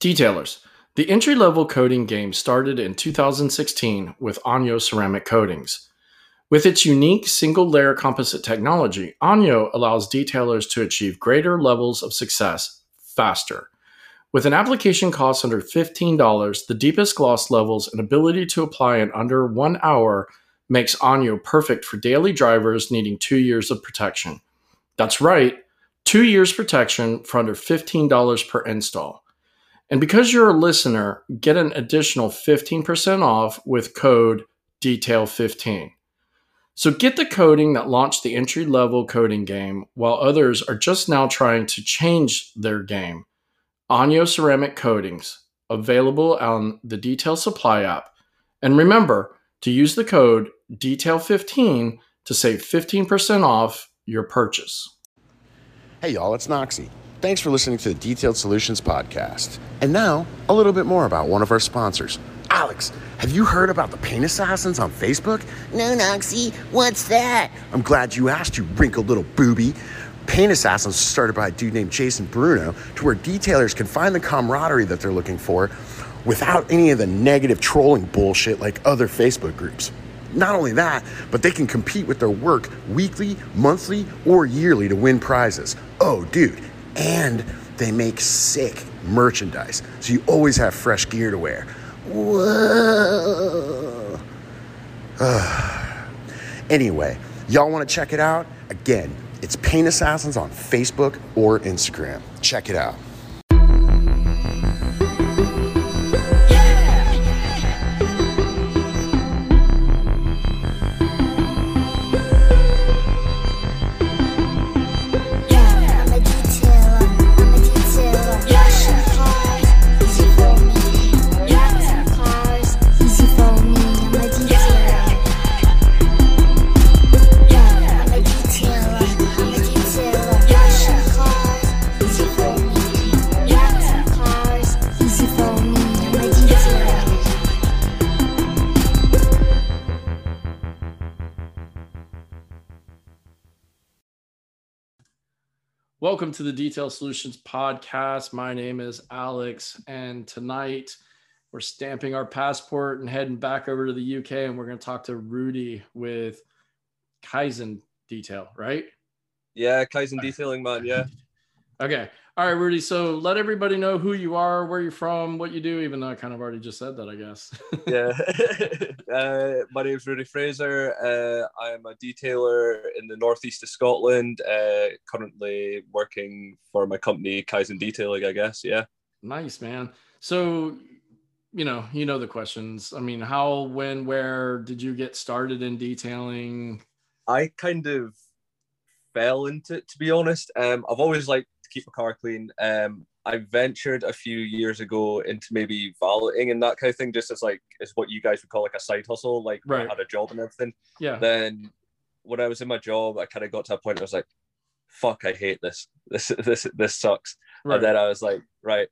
Detailers. The entry-level coating game started in 2016 with Onyo Ceramic Coatings. With its unique single-layer composite technology, Onyo allows detailers to achieve greater levels of success faster. With an application cost under $15, the deepest gloss levels and ability to apply in under 1 hour makes Onyo perfect for daily drivers needing 2 years of protection. That's right, 2 years protection for under $15 per install. And because you're a listener, get an additional 15% off with code DETAIL15. So get the coating that launched the entry-level coating game while others are just now trying to change their game. Onyo Ceramic Coatings, available on the Detail Supply app. And remember to use the code DETAIL15 to save 15% off your purchase. Hey y'all, it's Noxie. Thanks for listening to the Detailed Solutions podcast. And now, a little bit more about one of our sponsors. Alex, have you heard about the Paint Assassins on Facebook? No, Noxie, what's that? I'm glad you asked, you wrinkled little booby. Paint Assassins was started by a dude named Jason Bruno to where detailers can find the camaraderie that they're looking for without any of the negative trolling bullshit like other Facebook groups. Not only that, but they can compete with their work weekly, monthly, or yearly to win prizes. Oh, dude. And they make sick merchandise, so you always have fresh gear to wear. Whoa. Anyway, y'all want to check it out? Again, it's Paint Assassins on Facebook or Instagram. Check it out. Welcome to the Detail Solutions podcast. My name is Alex, and tonight we're stamping our passport and heading back over to the UK, and we're going to talk to Rudy with Kaizen Detail, right? Yeah, Kaizen Detailing, man, yeah. Okay. All right, Rudy. So let everybody know who you are, where you're from, what you do, even though I kind of already just said that, I guess. Yeah. My name's Rudy Fraser. I am a detailer in the northeast of Scotland, currently working for my company, Kaizen Detailing, I guess, yeah. Nice, man. So, you know the questions. I mean, how, when, where did you get started in detailing? I kind of fell into it, to be honest. I've always liked to keep my car clean. I ventured a few years ago into maybe valeting and that kind of thing, just as what you guys would call like a side hustle, like right. When I had a job and everything. Yeah. Then when I was in my job, I kind of got to a point where I was like, fuck, I hate this. This sucks. Right. And then I was like, right.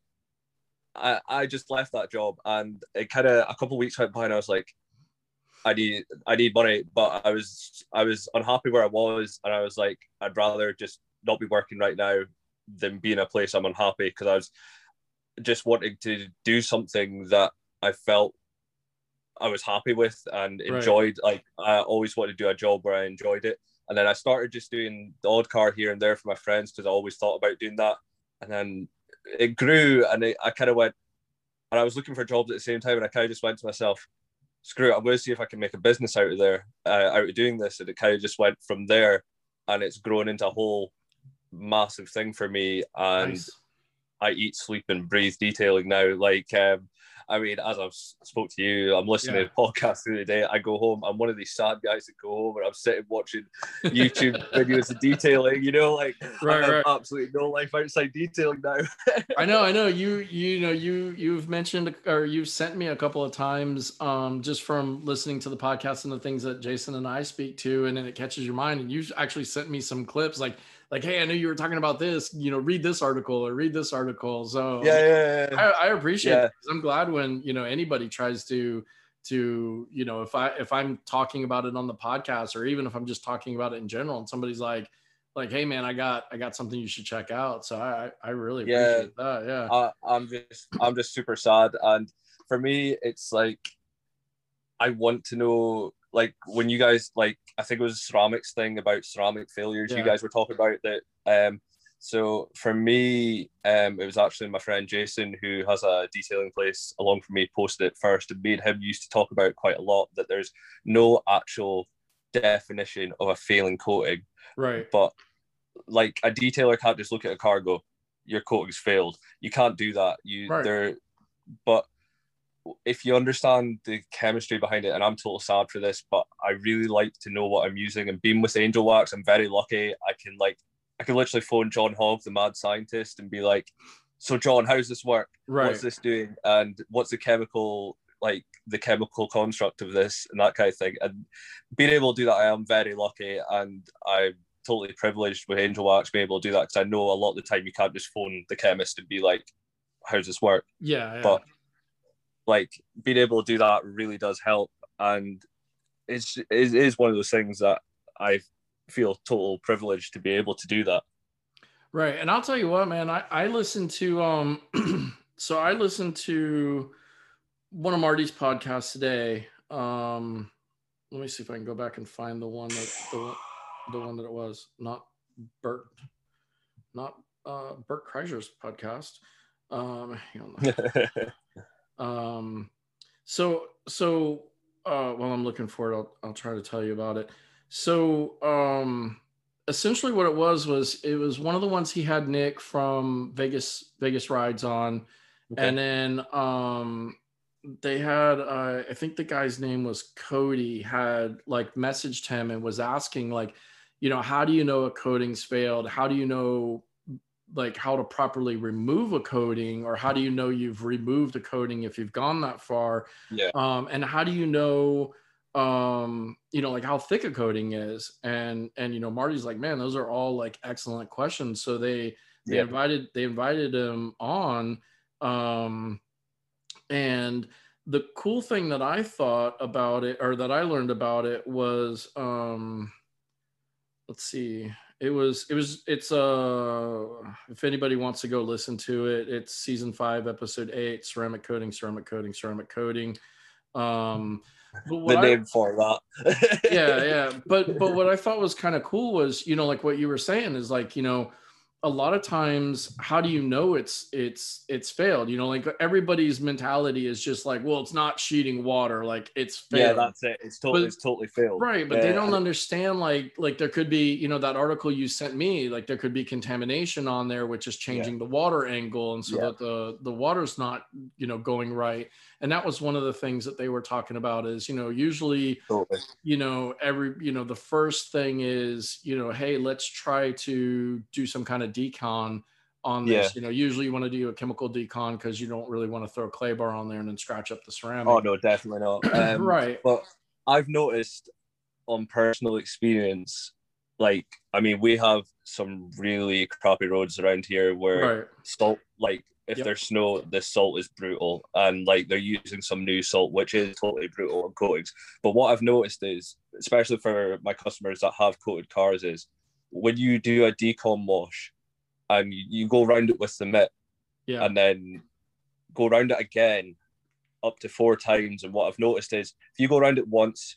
I just left that job, and it kind of a couple of weeks went by, and I was like, I need money, but I was unhappy where I was, and I was like, I'd rather just not be working right now than be in a place I'm unhappy, because I was just wanting to do something that I felt I was happy with and enjoyed. Right. Like, I always wanted to do a job where I enjoyed it. And then I started just doing the odd car here and there for my friends, because I always thought about doing that. And then it grew, and I kind of went, and I was looking for jobs at the same time, and I kind of just went to myself, screw it, I'm going to see if I can make a business out of doing this. And it kind of just went from there, and it's grown into a whole massive thing for me. And nice. I eat, sleep, and breathe detailing now. Like, I mean, as I've spoke to you, I'm listening to podcasts through the day. I go home, I'm one of these sad guys that go home and I'm sitting watching YouTube videos of detailing, like I have absolutely no life outside detailing now. I know. You've mentioned, or you've sent me a couple of times, just from listening to the podcast and the things that Jason and I speak to, and then it catches your mind. And you actually sent me some clips like, hey, I knew you were talking about this, read this article or read this article. So yeah. I appreciate it. I'm glad when, anybody tries to, if I'm talking about it on the podcast, or even if I'm just talking about it in general, and somebody's like, like, hey man, I got something you should check out. So I really Yeah, appreciate that. Yeah. I'm just super sad, and for me, it's like I want to know, like, when you guys, like, I think it was a ceramics thing about ceramic failures. You Yeah. guys were talking about that. So for me, it was actually my friend Jason, who has a detailing place along from me, posted it first, and me and him used to talk about quite a lot that there's no actual definition of a failing coating, Right. but like a detailer can't just look at a car and go, your coating's failed. You can't do that. Right. But if you understand the chemistry behind it, and I'm total sad for this, but I really like to know what I'm using. And being with Angel Wax, I'm very lucky. I can literally phone John Hogg, the mad scientist, and be like, so John, how's this work? Right. What's this doing? And what's the chemical construct of this and that kind of thing. And being able to do that, I am very lucky, and I'm totally privileged with Angel Wax being able to do that, because I know a lot of the time you can't just phone the chemist and be like, how's this work? Yeah. But like being able to do that really does help, and it is one of those things that I feel total privilege to be able to do that. Right. And I'll tell you what, man, I listened to so I listened to one of Marty's podcasts today. Let me see if I can go back and find the one that the one that it was. Not Bert Kreischer's podcast. Hang on. So while I'm looking for it, I'll try to tell you about it. So essentially what it was one of the ones he had Nick from Vegas Rides on. Okay. And then they had I think the guy's name was Cody, had like messaged him and was asking, like, you know, how do you know a coating's failed? How do you know like how to properly remove a coating, or how do you know you've removed a coating if you've gone that far? Yeah. And how do you know you know, like how thick a coating is? And you know, Marty's like, man, those are all like excellent questions. So they invited him on. And the cool thing that I thought about it, or that I learned about it, was let's see. It's if anybody wants to go listen to it, it's season 5, episode 8, ceramic coating. The name for that. yeah. But what I thought was kind of cool was, you know, like what you were saying is like, you know, a lot of times, how do you know it's failed? You know, like everybody's mentality is just like, well, it's not sheeting water, like it's failed. Yeah, that's it. It's totally failed. Right, but they don't understand like there could be, you know, that article you sent me, like there could be contamination on there, which is changing the water angle, and so that the water's not, you know, going right. And that was one of the things that they were talking about is, you know, usually, you know, the first thing is, you know, hey, let's try to do some kind of decon on this. You know, usually you want to do a chemical decon because you don't really want to throw a clay bar on there and then scratch up the ceramic. Oh no, definitely not. Right. But I've noticed on personal experience, like, I mean, we have some really crappy roads around here where salt, like if there's snow, the salt is brutal, and like they're using some new salt, which is totally brutal on coatings. But what I've noticed is, especially for my customers that have coated cars, is when you do a decon wash and you go around it with the mitt, and then go around it again up to 4 times. And what I've noticed is if you go around it once,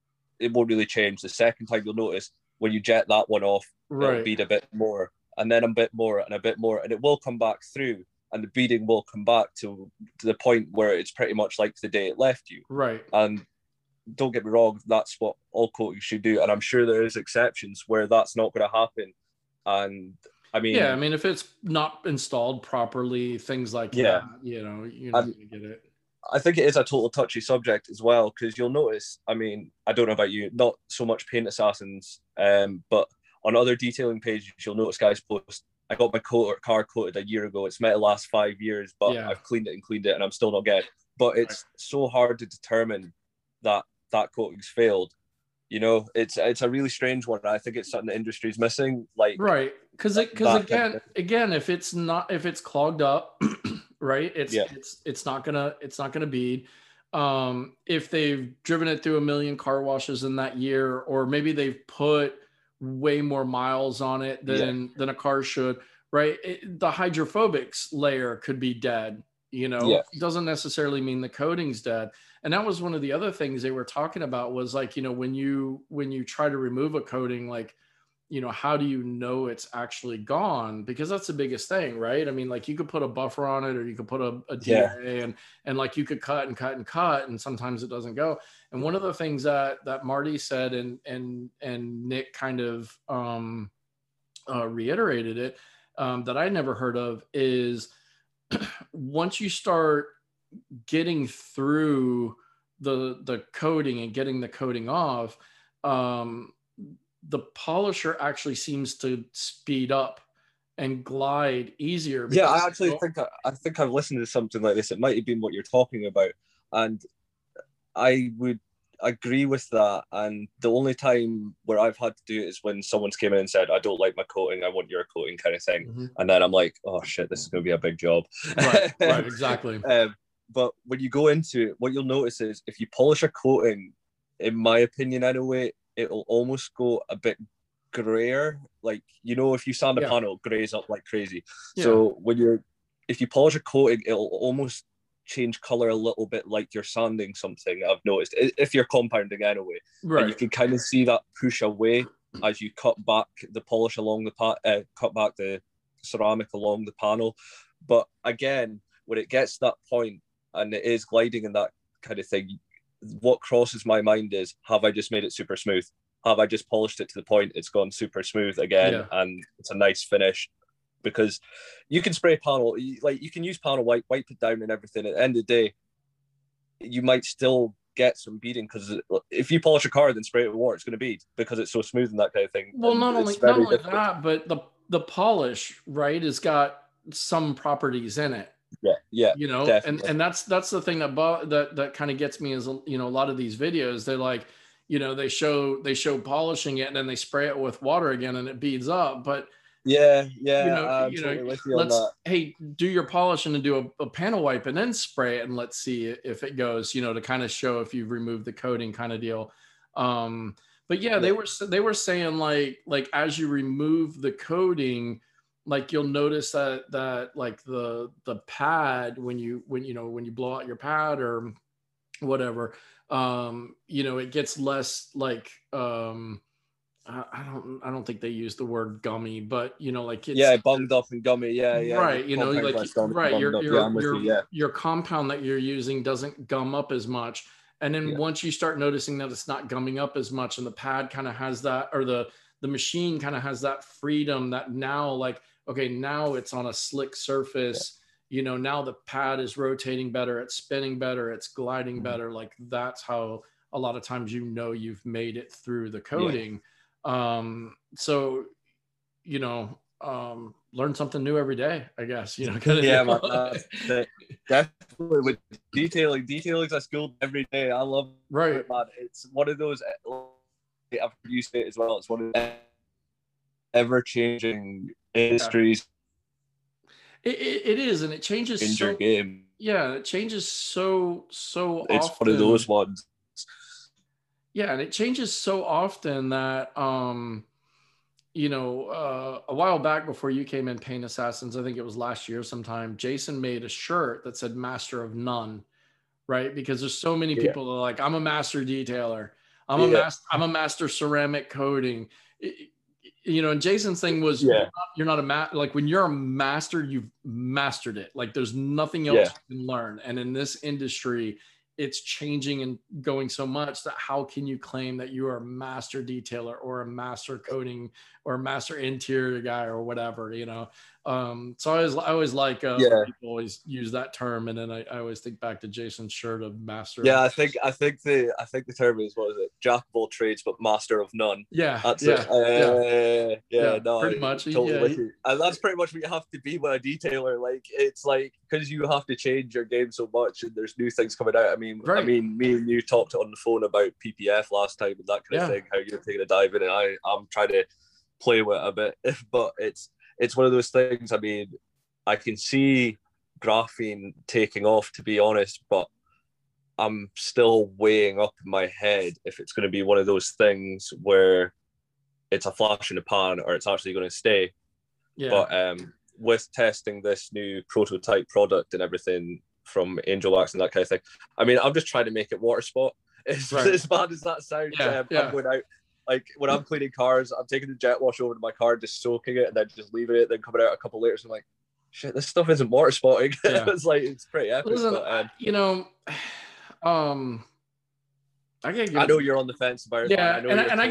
it won't really change. The second time, you'll notice when you jet that one off, it'll bead a bit more, and then a bit more, and a bit more, and it will come back through, and the beading will come back to the point where it's pretty much like the day it left you. Right. And don't get me wrong, that's what all coatings should do. And I'm sure there is exceptions where that's not going to happen. And I mean, yeah, I mean, if it's not installed properly, things like that, you know, you're not going to get it. I think it is a total touchy subject as well, because you'll notice, I mean, I don't know about you, not so much Paint Assassins, but on other detailing pages, you'll notice guys post, I got my car coated a year ago. It's meant to last 5 years, but I've cleaned it, and I'm still not getting it. But it's so hard to determine that coating's failed. You know, it's a really strange one. I think it's something the industry's missing. Like, right, because again, if it's clogged up, right, it's not gonna bead. If they've driven it through 1 million car washes in that year, or maybe they've put way more miles on it than a car should, right? The hydrophobics layer could be dead, it doesn't necessarily mean the coating's dead. And that was one of the other things they were talking about was like, when you try to remove a coating, like, how do you know it's actually gone? Because that's the biggest thing, right? I mean, like you could put a buffer on it, or you could put a DA and like you could cut and cut and cut, and sometimes it doesn't go. And one of the things that Marty said and Nick kind of reiterated it, that I never heard of, is once you start getting through the coating and getting the coating off, the polisher actually seems to speed up and glide easier. Yeah, I actually think I've listened to something like this. It might have been what you're talking about, and I would agree with that. And the only time where I've had to do it is when someone's came in and said, "I don't like my coating. I want your coating," kind of thing. Mm-hmm. And then I'm like, "Oh shit, this is going to be a big job." Right, exactly. But when you go into it, what you'll notice is if you polish a coating, in my opinion, anyway, it'll almost go a bit grayer. Like, if you sand a panel, it grays up like crazy. Yeah. So if you polish a coating, it'll almost change color a little bit like you're sanding something, I've noticed, if you're compounding anyway. Right. And you can kind of see that push away as you cut back the polish along cut back the ceramic along the panel. But again, when it gets to that point and it is gliding and that kind of thing, what crosses my mind is, have I just made it super smooth? Have I just polished it to the point it's gone super smooth again and it's a nice finish? Because you can spray panel, like you can use panel wipe it down and everything. At the end of the day, you might still get some beading, because if you polish a car then spray it with water, it's going to bead because it's so smooth and that kind of thing. Well, not only that, but the polish, right, has got some properties in it. Yeah, and that's the thing that kind of gets me is, a lot of these videos, they're like, they show polishing it and then they spray it with water again and it beads up. But totally with you on that. Hey, do your polishing and do a panel wipe and then spray it and let's see if it goes, to kind of show if you've removed the coating kind of deal. But they were saying like as you remove the coating, like you'll notice that like the pad, when you blow out your pad or whatever, it gets less like I don't think they use the word gummy, but like it's bunged up and gummy, right. Your compound that you're using doesn't gum up as much, and then once you start noticing that it's not gumming up as much, and the pad kind of has that, or the machine kind of has that freedom that now, like, okay, now it's on a slick surface. Now the pad is rotating better, it's spinning better, it's gliding better. Like that's how a lot of times you've made it through the coating. So learn something new every day, I guess. Man, definitely with detailing's a skill every day. I love it, man. It's one of those, I've used it as well, it's one of the ever-changing industries. It is, and it changes in your game. Yeah, it changes so it's often. It's one of those ones. Yeah, and it changes so often that a while back, before you came in, Paint Assassins, I think it was last year sometime, Jason made a shirt that said Master of None, right? Because there's so many people that are like, I'm a master detailer, I'm a master ceramic coating. And Jason's thing was, you're not a like when you're a master, you've mastered it. Like there's nothing else you can learn. And in this industry, it's changing and going so much that how can you claim that you are a master detailer or a master coating or a master interior guy or whatever, so I always like people always use that term, and then I always think back to Jason's shirt of master. I think the term is, what is it, jack of all trades but master of none. That's it. No, pretty much. Totally. And that's pretty much what you have to be with a detailer. Like it's like, because you have to change your game so much and there's new things coming out. I mean, me and you talked on the phone about PPF last time and that kind of thing, how you're taking a dive in, and I'm trying to play with it a bit, but it's one of those things. I mean, I can see graphene taking off, to be honest, but I'm still weighing up in my head if it's going to be one of those things where it's a flash in the pan or it's actually going to stay. Yeah. But with testing this new prototype product and everything from Angel Wax and that kind of thing, I mean, I'm just trying to make it water spot. As bad as that sounds, I'm going out, like when I'm cleaning cars, I'm taking the jet wash over to my car, just soaking it, and then just leaving it, then coming out a couple later, so I'm like, shit, this stuff isn't water spotting. It's like, it's pretty epic. Listen, but, I know you're on the fence about it. Yeah, I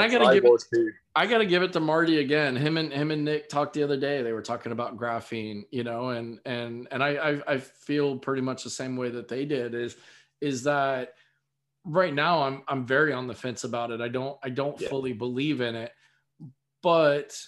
gotta give it to Marty again. Him and Nick talked the other day. They were talking about graphene, and I feel pretty much the same way that they did. Is that right now I'm very on the fence about it. I don't fully believe in it, but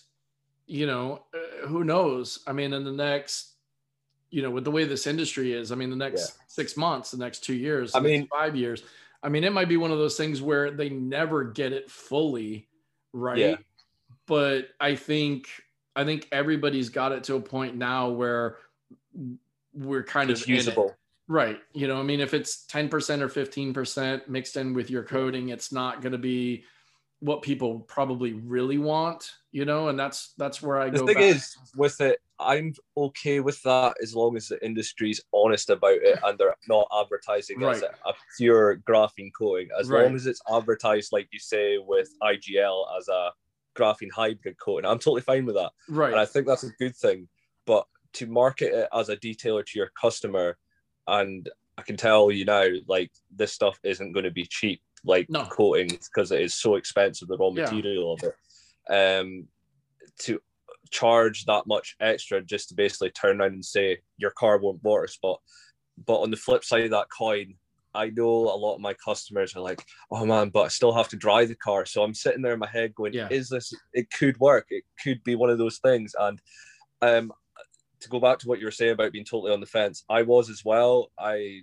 who knows? I mean, in the next, with the way this industry is, I mean, the next 6 months, the next 2 years, next 5 years. I mean, it might be one of those things where they never get it fully right. Yeah. But I think everybody's got it to a point now where we're kind of usable. Right. I mean, if it's 10% or 15% mixed in with your coding, it's not going to be what people probably really want, and that's where I go. The thing is with it, I'm okay with that as long as the industry's honest about it and they're not advertising as a pure graphene coating. As long as it's advertised, like you say, with IGL as a graphene hybrid coating, I'm totally fine with that. Right. And I think that's a good thing. But to market it as a detailer to your customer, and I can tell you now, like, this stuff isn't going to be cheap, coatings, because it is so expensive, the raw material of it. To charge that much extra just to basically turn around and say your car won't water spot. But on the flip side of that coin, I know a lot of my customers are like, oh man, but I still have to dry the car. So I'm sitting there in my head going, it could work. It could be one of those things. And to go back to what you were saying about being totally on the fence, I was as well. I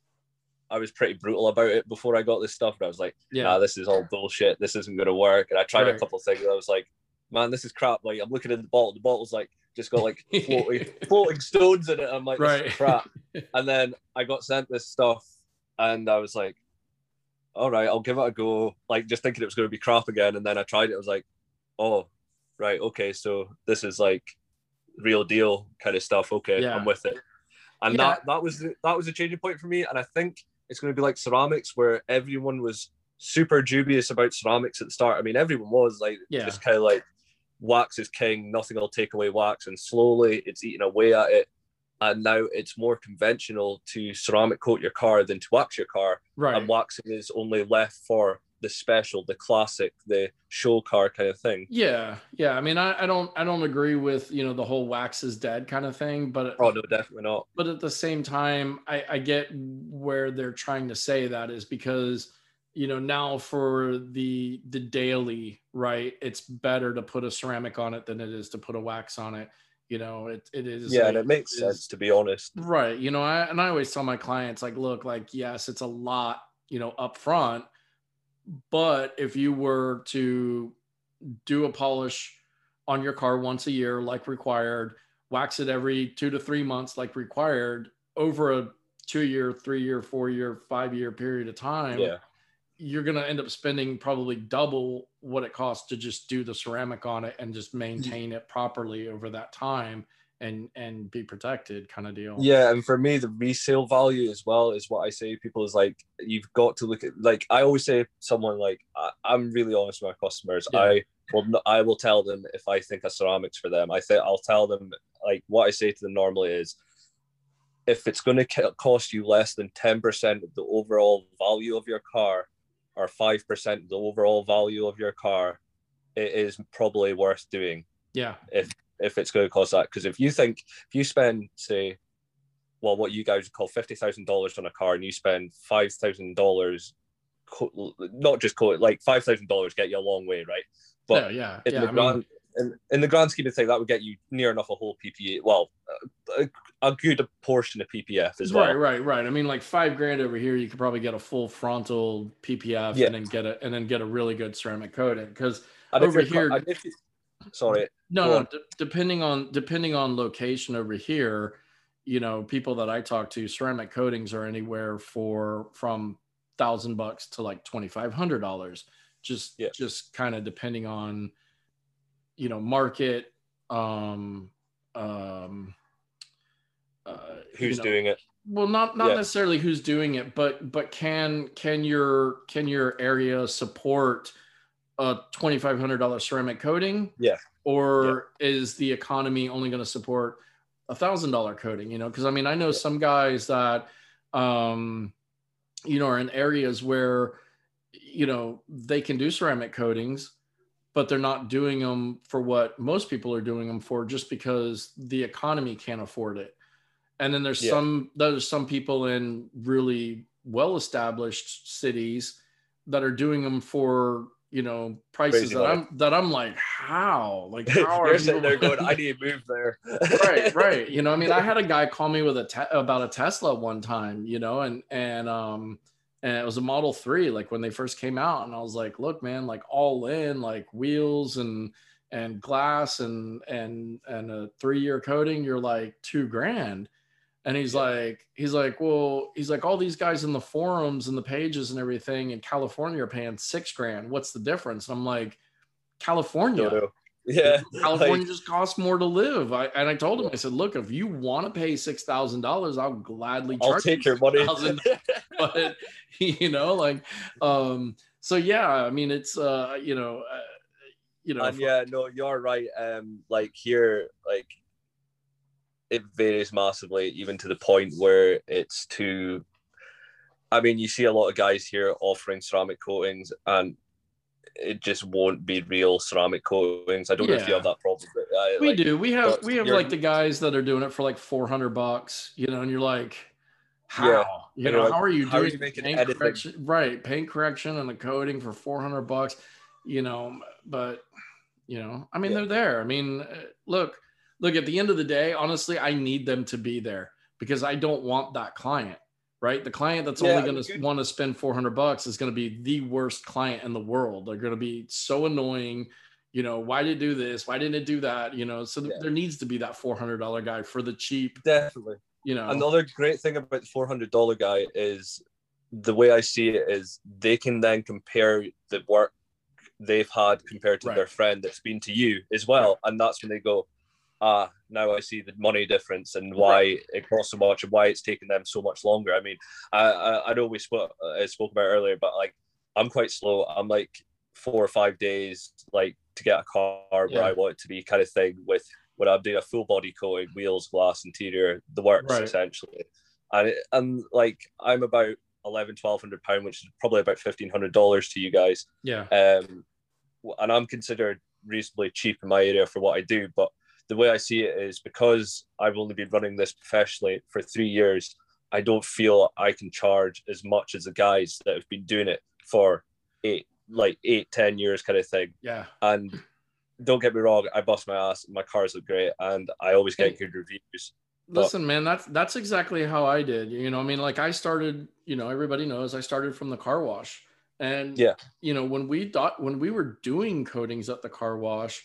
was pretty brutal about it before I got this stuff. And I was like, nah, this is all bullshit. This isn't going to work. And I tried a couple of things. And I was like, man, this is crap. Like, I'm looking at the bottle. The bottle's like just got like floating stones in it. I'm like, this is crap. And then I got sent this stuff, and I was like, all right, I'll give it a go. Like, just thinking it was going to be crap again. And then I tried it. I was like, oh, right, okay, so this is like real deal kind of stuff. Okay, I'm with it. And that was a changing point for me. And I think it's going to be like ceramics, where everyone was super dubious about ceramics at the start. I mean, everyone was like, just kind of like, wax is king, nothing will take away wax, and slowly it's eating away at it. And now it's more conventional to ceramic coat your car than to wax your car. Right. And waxing is only left for the special, the classic, the show car kind of thing. Yeah. I mean, I don't agree with, the whole wax is dead kind of thing, but no, definitely not. But at the same time, I get where they're trying to say that is because, now for the daily, right, it's better to put a ceramic on it than it is to put a wax on it. It is. Yeah, and it makes sense, to be honest. Right. I always tell my clients, like, look, like, yes, it's a lot, up front, but if you were to do a polish on your car once a year, like required, wax it every 2 to 3 months, like required, over a 2-year, 3-year, 4-year, 5-year period of time, you're going to end up spending probably double what it costs to just do the ceramic on it and just maintain it properly over that time and be protected kind of deal. Yeah. And for me, the resale value as well is what I say to people is like, you've got to look at, like, I always say to someone, like, I'm really honest with my customers. Yeah. I will tell them if I think a ceramic's for them. I'll tell them, like, what I say to them normally is, if it's going to cost you less than 10% of the overall value of your car, or 5% of the overall value of your car, it is probably worth doing. Yeah. If it's going to cost that. Because if you spend, say, well, what you guys call $50,000 on a car, and you spend $5,000, not just like $5,000 get you a long way, right? But in the grand scheme of things, that would get you near enough a whole PPE. Well, a good portion of PPF as well. Right. I mean, like $5,000 over here, you could probably get a full frontal PPF and then get a really good ceramic coating. Because over here, depending on location over here, people that I talk to, ceramic coatings are anywhere from $1,000 to like $2,500. just kind of depending on, market, who's doing it. Well, not necessarily who's doing it, but can your area support a $2,500 ceramic coating? Yeah. Or is the economy only going to support $1,000 coating? Because I mean, I know some guys that are in areas where they can do ceramic coatings, but they're not doing them for what most people are doing them for, just because the economy can't afford it. And then there's some people in really well-established cities that are doing them for, prices that I'm like, how how are you sitting there going, I need to move there. right. I mean, I had a guy call me with about a Tesla one time, and it was a Model 3, like when they first came out. And I was like, look, man, like all in, like wheels and glass and a 3-year coating, you're like $2,000. And he's like, all these guys in the forums and the pages and everything in California are paying $6,000. What's the difference? And I'm like, California. Yeah. California just costs more to live. I told him, I said, look, if you want to pay $6,000, I'll gladly charge take your money. But so yeah, I mean, it's and yeah, no, you're right. Like here, like it varies massively, even to the point where it's too. I mean, you see a lot of guys here offering ceramic coatings, and it just won't be real ceramic coatings. I don't know if you have that problem. But we do. We have like the guys that are doing it for like $400, and you're like, how? Yeah. How are you doing paint correction? Right, paint correction and the coating for $400. But I mean, they're there. I mean, look. At the end of the day, honestly, I need them to be there because I don't want that client, right? The client that's only going to want to spend $400 is going to be the worst client in the world. They're going to be so annoying. Why did it do this? Why didn't it do that? So there needs to be that $400 guy for the cheap. Definitely. Another great thing about the $400 guy is the way I see it is they can then compare the work they've had compared to their friend that's been to you as well. And that's when they go, now I see the money difference and why it costs so much and why it's taken them so much longer. I mean, I know we spoke about earlier, but like I'm quite slow. I'm like 4 or 5 days like to get a car where I want it to be, kind of thing, with when I'm doing a full body coating, wheels, glass, interior, the works essentially. And like I'm about £1,100-1,200, which is probably about $1,500 to you guys. Yeah. And I'm considered reasonably cheap in my area for what I do, but the way I see it is because I've only been running this professionally for 3 years, I don't feel I can charge as much as the guys that have been doing it for 8, 10 years kind of thing. Yeah. And don't get me wrong, I bust my ass. My cars look great and I always get good reviews. Listen, man, that's exactly how I did. I mean, like I started, everybody knows I started from the car wash. And, when we were doing coatings at the car wash,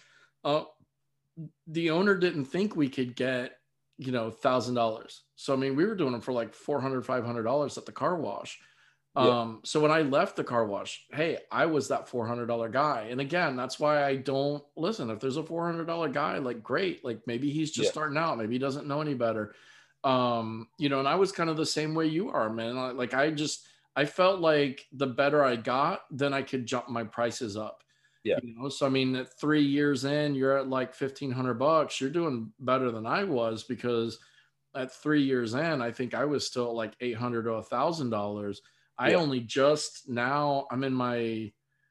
the owner didn't think we could get, $1,000. So, I mean, we were doing them for like $400, $500 at the car wash. So when I left the car wash, hey, I was that $400 guy. And again, that's why I don't listen. If there's a $400 guy, like great, like maybe he's just starting out. Maybe he doesn't know any better. And I was kind of the same way you are, man. I felt like the better I got, then I could jump my prices up. Yeah. So I mean, at 3 years in, you're at like $1,500. You're doing better than I was, because at 3 years in, I think I was still like $800 to $1,000. I only just now, I'm in my,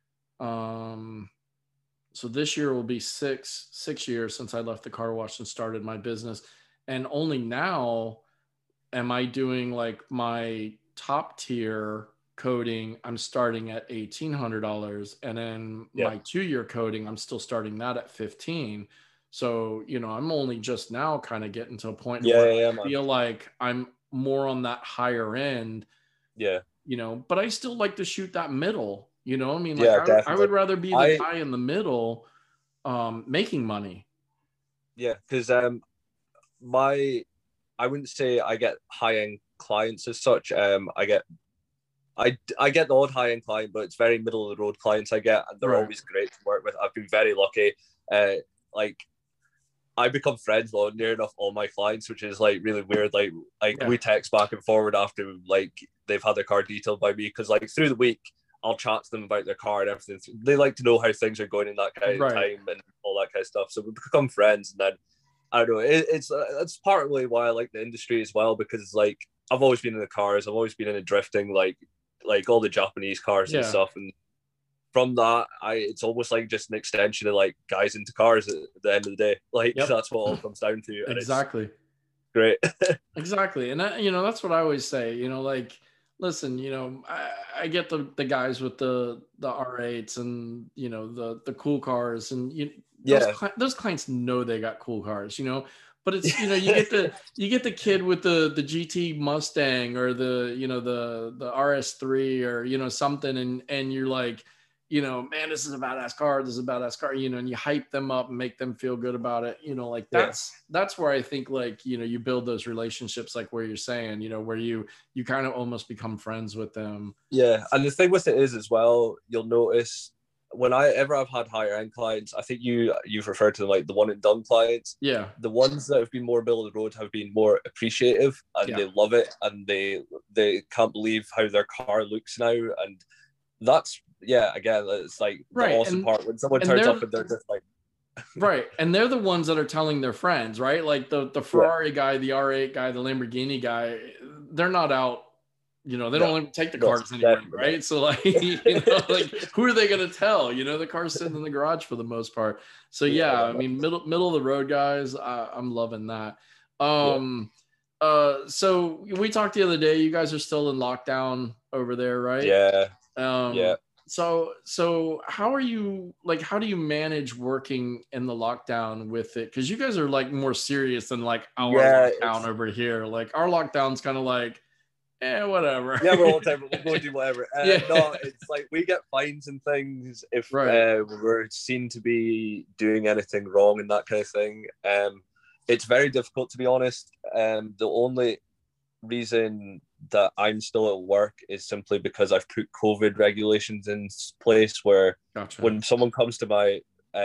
so this year will be six years since I left the car wash and started my business. And only now am I doing like my top tier coating. I'm starting at $1,800. And then my 2-year coating, I'm still starting that at $1,500. So, I'm only just now kind of getting to a point where I feel like I'm more on that higher end. Yeah. But I still like to shoot that middle, I mean, I would rather be the guy in the middle, making money. Yeah. Cause, I wouldn't say I get high-end clients as such. I get I get the odd high-end client, but it's very middle-of-the-road clients I get, and they're always great to work with. I've been very lucky. Like, I become friends near enough all my clients, which is like really weird. Like we text back and forward after like they've had their car detailed by me, because like through the week I'll chat to them about their car and everything. They like to know how things are going in that kind of time and all that kind of stuff. So we become friends, and then I don't know. It's partly why I like the industry as well, because like I've always been in the cars. I've always been into drifting, like all the Japanese cars and stuff, and from that, it's almost like just an extension of like guys into cars at the end of the day. Like that's what it all comes down to. And exactly. It's great. Exactly. And that's what I always say, like, listen, I get the guys with the R8s and, the cool cars, and those clients know they got cool cars, but it's, you get the kid with the GT Mustang or the RS3 or, something. And you're like, man, this is a badass car. This is a badass car, and you hype them up and make them feel good about it. Like that's where I think like, you build those relationships, like where you're saying, where you kind of almost become friends with them. Yeah. And the thing with it is as well, you'll notice whenever I've had higher end clients, I think you've referred to them like the one and done clients. Yeah. The ones that have been more middle of the road have been more appreciative, and they love it, and they can't believe how their car looks now. And that's, again, it's like the awesome part when someone turns up and they're just like, right. And they're the ones that are telling their friends, right? Like the Ferrari guy, the R8 guy, the Lamborghini guy, they're not out, they don't even take the cars anywhere, right? So like, like who are they going to tell? The car's sitting in the garage for the most part. So I mean, middle of the road guys, I'm loving that. So we talked the other day, you guys are still in lockdown over there, right? Yeah. So how do you manage working in the lockdown with it? Because you guys are like more serious than like our lockdown over here. Like our lockdown's kind of like, whatever. Yeah, we're all time, we'll go do whatever. No, it's like we get fines and things if we're seen to be doing anything wrong and that kind of thing. It's very difficult, to be honest. The only reason that I'm still at work is simply because I've put COVID regulations in place where when someone comes to my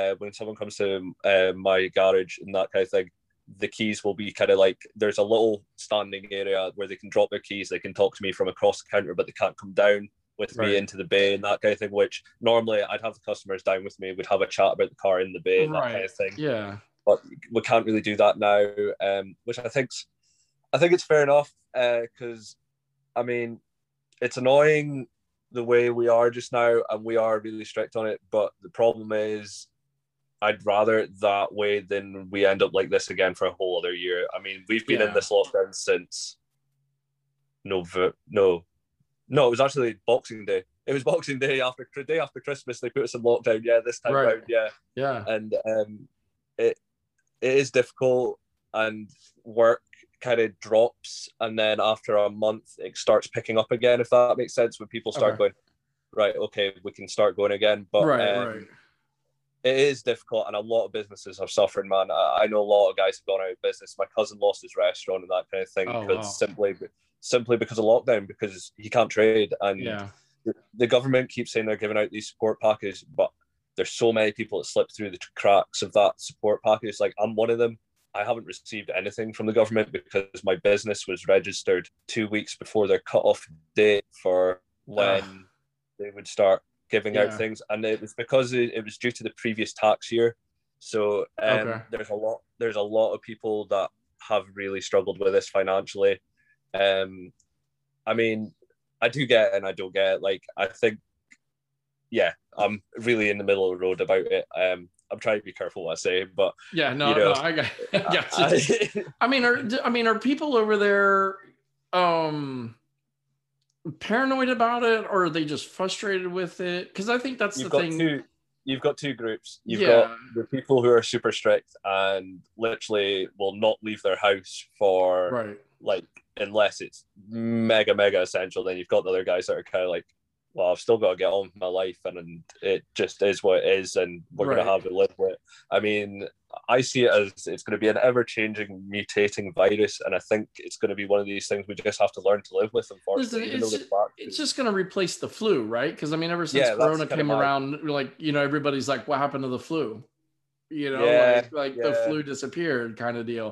my garage and that kind of thing, the keys will be kind of like, there's a little standing area where they can drop their keys. They can talk to me from across the counter, but they can't come down with me into the bay and that kind of thing, which normally I'd have the customers down with me, we'd have a chat about the car in the bay and that kind of thing. Yeah. But we can't really do that now, which I think it's fair enough, because I mean, it's annoying the way we are just now, and we are really strict on it. But the problem is, I'd rather it that way than we end up like this again for a whole other year. I mean, we've been in this lockdown since no, it was actually Boxing Day. It was Boxing Day day after Christmas. They put us in lockdown. Yeah, this time round. Yeah. And it is difficult, and work kind of drops, and then after a month it starts picking up again, if that makes sense, when people start going, right, okay, we can start going again. But it is difficult, and a lot of businesses have suffered, man. I know a lot of guys have gone out of business. My cousin lost his restaurant and that kind of thing because simply because of lockdown, because he can't trade. And the government keeps saying they're giving out these support packages, but there's so many people that slip through the cracks of that support package. Like, I'm one of them. I haven't received anything from the government because my business was registered 2 weeks before their cut-off date for when they would start giving out things, and it was because it was due to the previous tax year. So there's a lot of people that have really struggled with this financially. I mean, I do get it and I don't get it. Like, I think, I'm really in the middle of the road about it. I'm trying to be careful what I say, but I got you. I mean, are people over there paranoid about it, or are they just frustrated with it? Because I think that's the thing. You've got two groups. You've got the people who are super strict and literally will not leave their house for like, unless it's mega essential. Then you've got the other guys that are kind of like, well, I've still got to get on with my life, and it just is what it is, and we're going to have to live with it. I mean, I see it as it's going to be an ever-changing, mutating virus, and I think it's going to be one of these things we just have to learn to live with. Unfortunately, Listen, it's just going to replace the flu, right? Because I mean, ever since yeah, Corona came around, like, you know, everybody's like, "What happened to the flu?" You know, yeah, like the flu disappeared, kind of deal.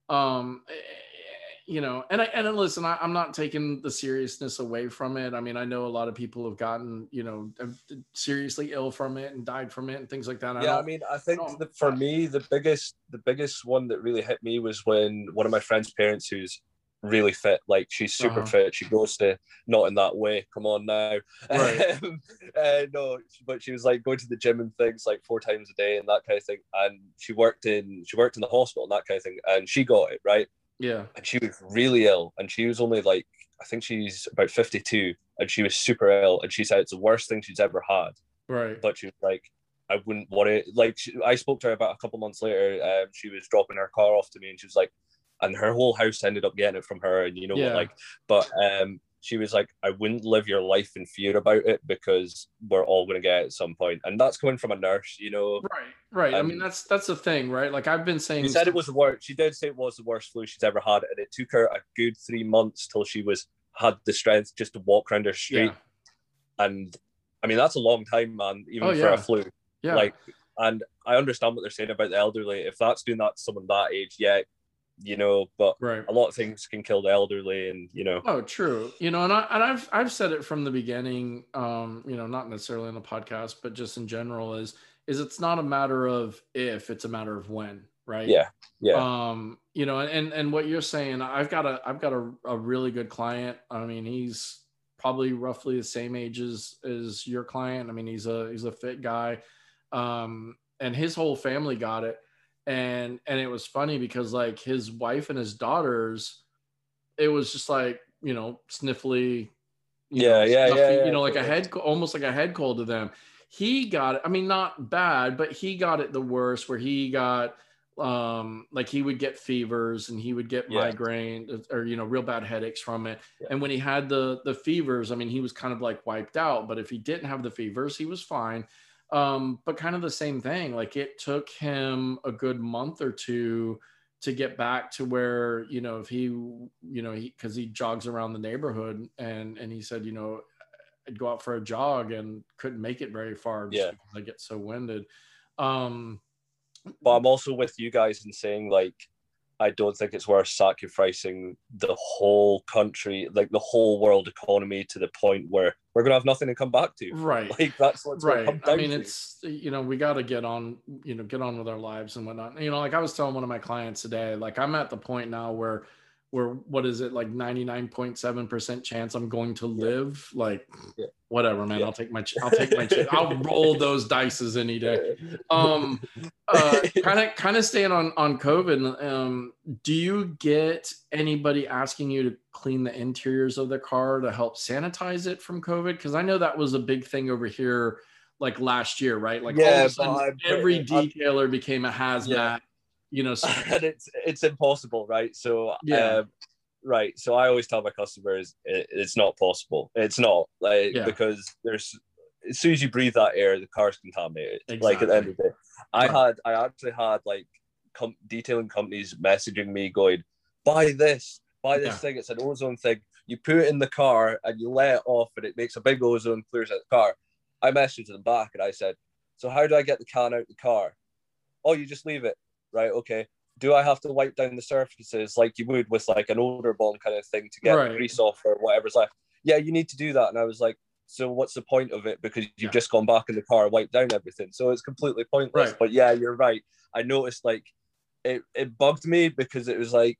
You know, and listen, I'm not taking the seriousness away from it. I mean, I know a lot of people have gotten, you know, seriously ill from it and died from it and things like that. Yeah, I mean, I think for me, the biggest one that really hit me was when one of my friend's parents, who's really fit, like she's super fit, she goes to, not in that way, come on now, right. No, but she was like going to the gym and things like 4 times a day and that kind of thing, and she worked in the hospital and that kind of thing, and she got it, right? Yeah. And she was really ill, and she was only like, I think she's about 52, and she was super ill, and she said it's the worst thing she's ever had. Right. But she was like, I wouldn't want it. Like, I spoke to her about a couple months later. She was dropping her car off to me, and she was like, and her whole house ended up getting it from her, and you know what, like, but she was like, I wouldn't live your life in fear about it because we're all going to get it at some point. And that's coming from a nurse, you know. Right. I mean, that's the thing, right? Like, I've been saying, she said it was the worst. She did say it was the worst flu she's ever had, and it took her a good 3 months till she had the strength just to walk around her street. And I mean, that's a long time, man, even for a flu. Yeah. Like, and I understand what they're saying about the elderly. If that's doing that to someone that age, yeah, you know, but a lot of things can kill the elderly, and you know. Oh, true. You know, and I've said it from the beginning, you know, not necessarily on the podcast, but just in general, is it's not a matter of if, it's a matter of when, right? Yeah. You know, and what you're saying, I've got a really good client. I mean, he's probably roughly the same age as your client. I mean, he's a fit guy, and his whole family got it. And it was funny because like his wife and his daughters, it was just like, you know, sniffly, you know, like almost like a head cold to them. He got it. I mean, not bad, but he got it the worst, where he got like he would get fevers and he would get migraine or, you know, real bad headaches from it. And when he had the fevers, I mean, he was kind of like wiped out, but if he didn't have the fevers, he was fine. But kind of the same thing, like it took him a good month or two to get back to where, you know, if he, you know, because he jogs around the neighborhood, and he said, you know, I'd go out for a jog and couldn't make it very far just because I get so winded. But I'm also with you guys in saying, like, I don't think it's worth sacrificing the whole country, like the whole world economy, to the point where we're going to have nothing to come back to. Right. Like, that's what's right. Come down I mean, to. It's, you know, we got to get on with our lives and whatnot. You know, like I was telling one of my clients today, like I'm at the point now where what is it, like 99.7% chance I'm going to live. Like, whatever, man. I'll take my I'll roll those dices any day. Kind of staying on COVID. Do you get anybody asking you to clean the interiors of the car to help sanitize it from COVID? Because I know that was a big thing over here, like last year, right? Like all of a sudden, every detailer became a hazmat. You know, and it's impossible, right? So right. So I always tell my customers it's not possible. It's not, like, because there's, as soon as you breathe that air, the car's contaminated. Exactly. Like, at the end of the day, I actually had like detailing companies messaging me going, buy this thing. It's an ozone thing. You put it in the car and you let it off, and it makes a big ozone, clears out the car. I messaged them back and I said, so how do I get the can out the car? Oh, you just leave it. Right, okay. Do I have to wipe down the surfaces like you would with like an odor bomb kind of thing to get the grease off or whatever's left? Yeah, you need to do that. And I was like, so what's the point of it? Because you've just gone back in the car and wiped down everything. So it's completely pointless. But yeah, you're right. I noticed, like, it bugged me because it was like,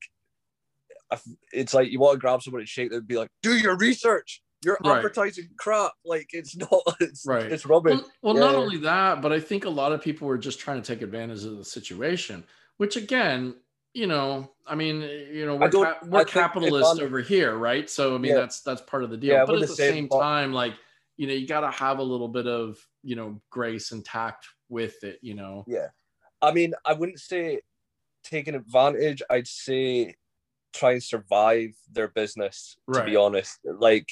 it's like you want to grab someone and shake them and be like, do your research. You're advertising crap. Like, it's not, it's rubbish. Well, not only that, but I think a lot of people were just trying to take advantage of the situation, which, again, you know, I mean, you know, we're capitalist over here, right? So, I mean, that's part of the deal. But at the same time, like, you know, you got to have a little bit of, you know, grace and tact with it, you know? Yeah. I mean, I wouldn't say taking advantage. I'd say try and survive their business, to be honest. Like,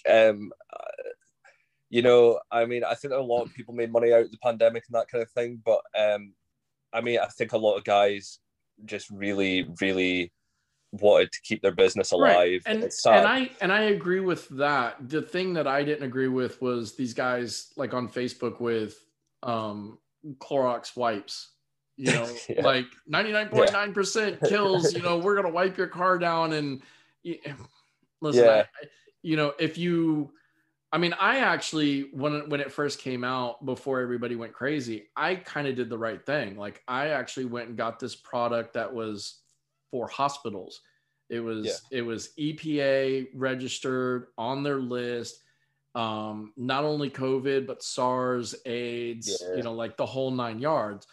you know, I mean, I think a lot of people made money out of the pandemic and that kind of thing, but I mean, I think a lot of guys just really, really wanted to keep their business alive. Right. It's sad. And I agree with that. The thing that I didn't agree with was these guys like on Facebook with Clorox wipes. You know, Yeah. like 99.9% kills, you know, we're going to wipe your car down. And listen, Yeah. you know, if you, I mean, I actually, when it first came out, before everybody went crazy, I kind of did the right thing. Like, I actually went and got this product that was for hospitals. It was EPA registered, on their list. Not only COVID, but SARS, AIDS, you know, like the whole 9 yards.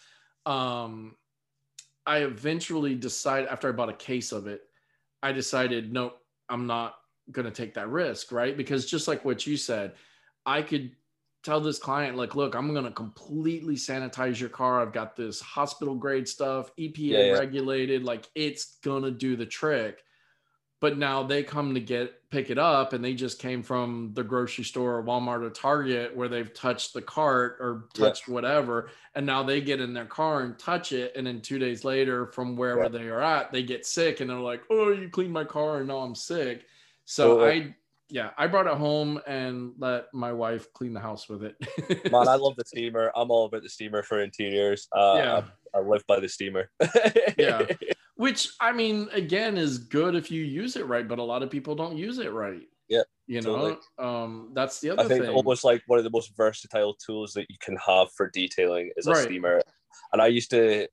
I eventually decided, after I bought a case of it, I decided, nope, I'm not going to take that risk, right? Because just like what you said, I could tell this client, like, look, I'm going to completely sanitize your car. I've got this hospital grade stuff, EPA regulated, like it's going to do the trick. But now they come to pick it up, and they just came from the grocery store or Walmart or Target where they've touched the cart or touched whatever. And now they get in their car and touch it. And then 2 days later, from wherever they are at, they get sick and they're like, oh, you cleaned my car and now I'm sick. So I brought it home and let my wife clean the house with it. Man, I love the steamer. I'm all about the steamer for interiors. I live by the steamer. Yeah. Which, I mean, again, is good if you use it right, but a lot of people don't use it right. Yeah. You totally. know, that's the other I think thing. almost like one of the most versatile tools that you can have for detailing is a steamer. And I used to,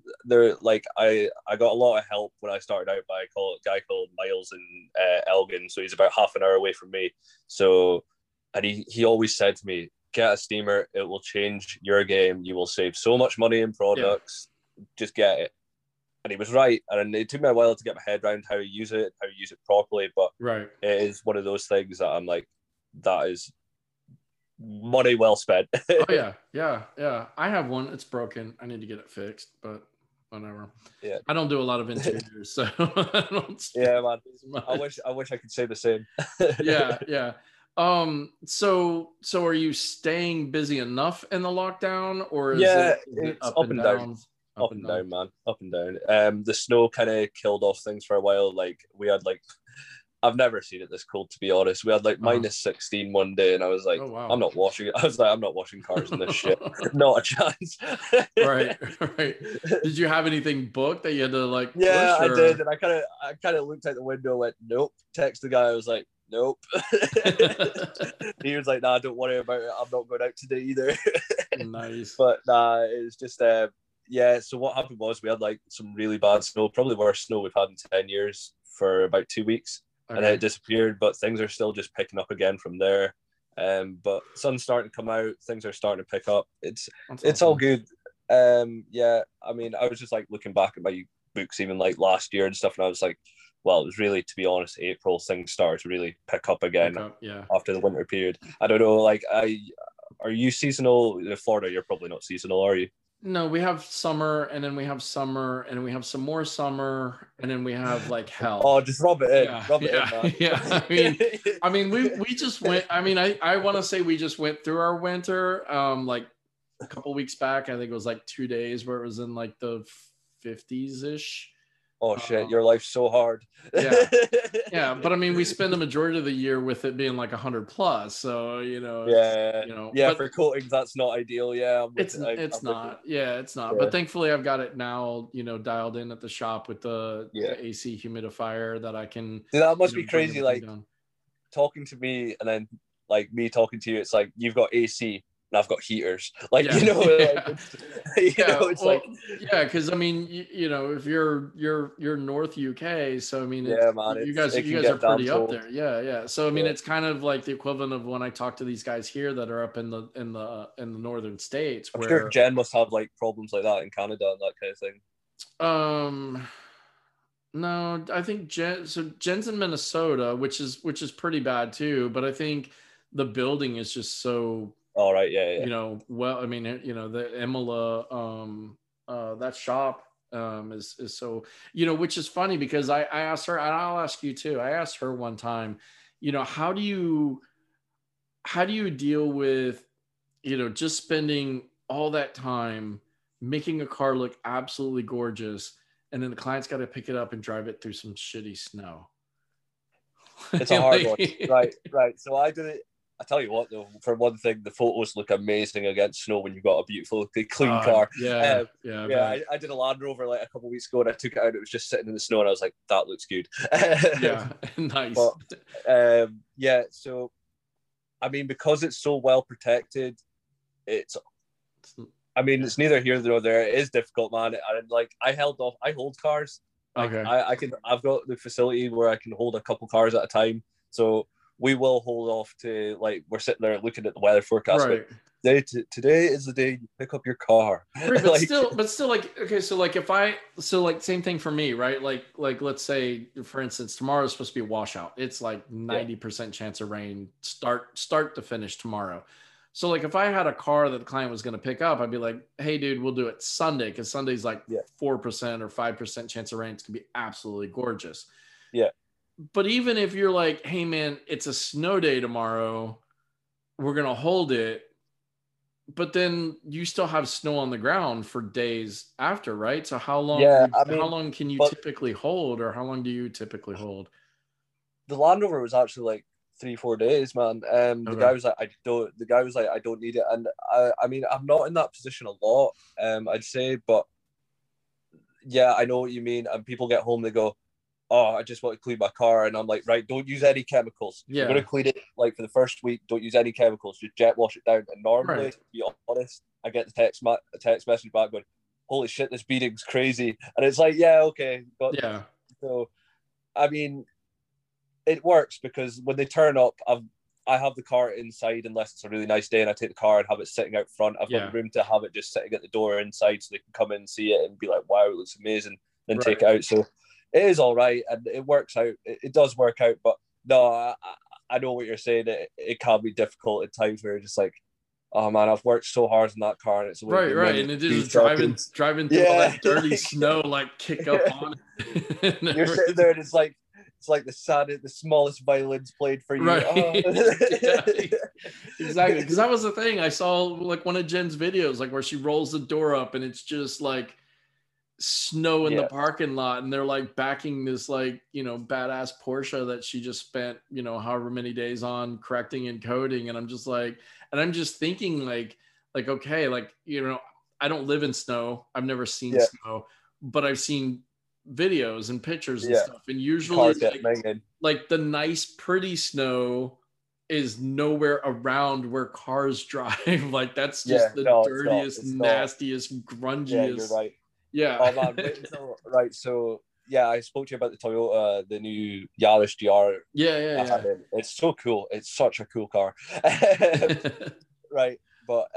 I got a lot of help when I started out by a guy called Miles in Elgin. So he's about half an hour away from me. So, and he always said to me, get a steamer. It will change your game. You will save so much money in products. Yeah. Just get it. And he was right. And it took me a while to get my head around how to use it properly. But it is one of those things that I'm like, that is money well spent. Oh yeah. I have one. It's broken. I need to get it fixed, but whatever. Yeah. I don't do a lot of interiors, so I don't. Yeah, man. I wish I could say the same. Yeah. So are you staying busy enough in the lockdown, or is it's up and down? Up and down, man. Up and down. The snow kind of killed off things for a while. Like we had I've never seen it this cold, to be honest. We had minus 16 one day, and I was like, I'm not washing it. I was like, I'm not washing cars in this shit. Not a chance. Right. Did you have anything booked that you had to Yeah, I did, and I kind of looked out the window, and went, nope. Text the guy. I was like, nope. He was like, nah, don't worry about it. I'm not going out today either. Nice. But nah, it was just so what happened was we had some really bad snow, probably the worst snow we've had in 10 years for about 2 weeks. Okay. And then it disappeared, but things are still just picking up again from there. But sun's starting to come out, things are starting to pick up. It's awesome. All good. I mean, I was just looking back at my books even last year and stuff, and I was like, well, it was really, to be honest, April things started to really pick up again after the winter period. I don't know, are you seasonal in Florida? You're probably not seasonal, are you? No, we have summer, and then we have summer, and we have some more summer, and then we have hell. Oh, just rub it in. Rub it in, man. Yeah. I mean, we just went. I mean, I want to say we just went through our winter. A couple weeks back, I think it was 2 days where it was in the 50s ish. Oh shit, your life's so hard. Yeah. But I mean, we spend the majority of the year with it being 100 plus. So, for coatings, that's not ideal. Yeah. It's not. Yeah. But thankfully I've got it now, dialed in at the shop with the AC humidifier that I can. Dude, that must be crazy. Talking to me and then me talking to you, it's you've got AC. And I've got heaters, because I mean, if you're North UK, so I mean, you guys are pretty up there, yeah. So I mean, it's kind of the equivalent of when I talk to these guys here that are up in the northern states. I'm sure Jen must have problems like that in Canada and that kind of thing. No, I think Jen's in Minnesota, which is pretty bad too. But I think the building is just so. All right, yeah. I mean, the Imola, that shop is so, which is funny because I asked her, and I'll ask you too. I asked her one time, how do you deal with, just spending all that time making a car look absolutely gorgeous, and then the client's got to pick it up and drive it through some shitty snow. It's a hard one. Right. So I did it. I tell you what, though, for one thing, the photos look amazing against snow when you've got a beautiful, clean car. Yeah. I did a Land Rover like a couple of weeks ago, and I took it out. It was just sitting in the snow, and I was like, "That looks good." Yeah, nice. But, so I mean, because it's so well protected, it's neither here nor there. It is difficult, man. And like, I hold cars. Okay. I've got the facility where I can hold a couple cars at a time. So we will hold off to, like, we're sitting there looking at the weather forecast. Right. Today is the day you pick up your car. Right, but still, like, okay, so like same thing for me, right? Like let's say, for instance, tomorrow is supposed to be a washout. It's like 90% chance of rain start to finish tomorrow. So like if I had a car that the client was going to pick up, I'd be like, hey dude, we'll do it Sunday, because Sunday's like 4% or 5% chance of rain. It's gonna be absolutely gorgeous. Yeah. But even if you're like, hey man, it's a snow day tomorrow, we're gonna hold it. But then you still have snow on the ground for days after, right? So how long? How long can you typically hold, or how long do you typically hold? The Land Rover was actually like 3-4 days, man. The guy was like, I don't need it, and I mean, I'm not in that position a lot, I'd say, but yeah, I know what you mean. And people get home, they go, oh, I just want to clean my car. And I'm like, right, don't use any chemicals. If you're going to clean it, like, for the first week, don't use any chemicals. Just jet wash it down. And normally, to be honest, I get the text message back going, holy shit, this beating's crazy. And it's like, yeah, okay. But, so, I mean, it works, because when they turn up, I have the car inside unless it's a really nice day, and I take the car and have it sitting out front. I've got the room to have it just sitting at the door inside, so they can come in and see it and be like, wow, it looks amazing, then take it out. So it is all right, and it works out. It does work out, but no, I know what you're saying. It can be difficult at times where you're just like, oh man, I've worked so hard in that car, and it's right, and it is driving through all that dirty snow, like kick up on it. You're sitting there, and it's like the smallest violins played for you. Right. Oh. Exactly, because that was the thing. I saw like one of Jen's videos, like where she rolls the door up, and it's just like snow in the parking lot, and they're like backing this, like, you know, badass Porsche that she just spent, you know, however many days on correcting and coding. And I'm just like, and I'm just thinking like okay, like, you know, I don't live in snow, I've never seen snow, but I've seen videos and pictures and stuff, and usually like the nice pretty snow is nowhere around where cars drive. Like that's just the dirtiest, nastiest, grungiest. Yeah, you're right. Yeah. Oh man, right. So yeah, I spoke to you about the Toyota, the new Yaris GR. Yeah. It's so cool. It's such a cool car. Right, but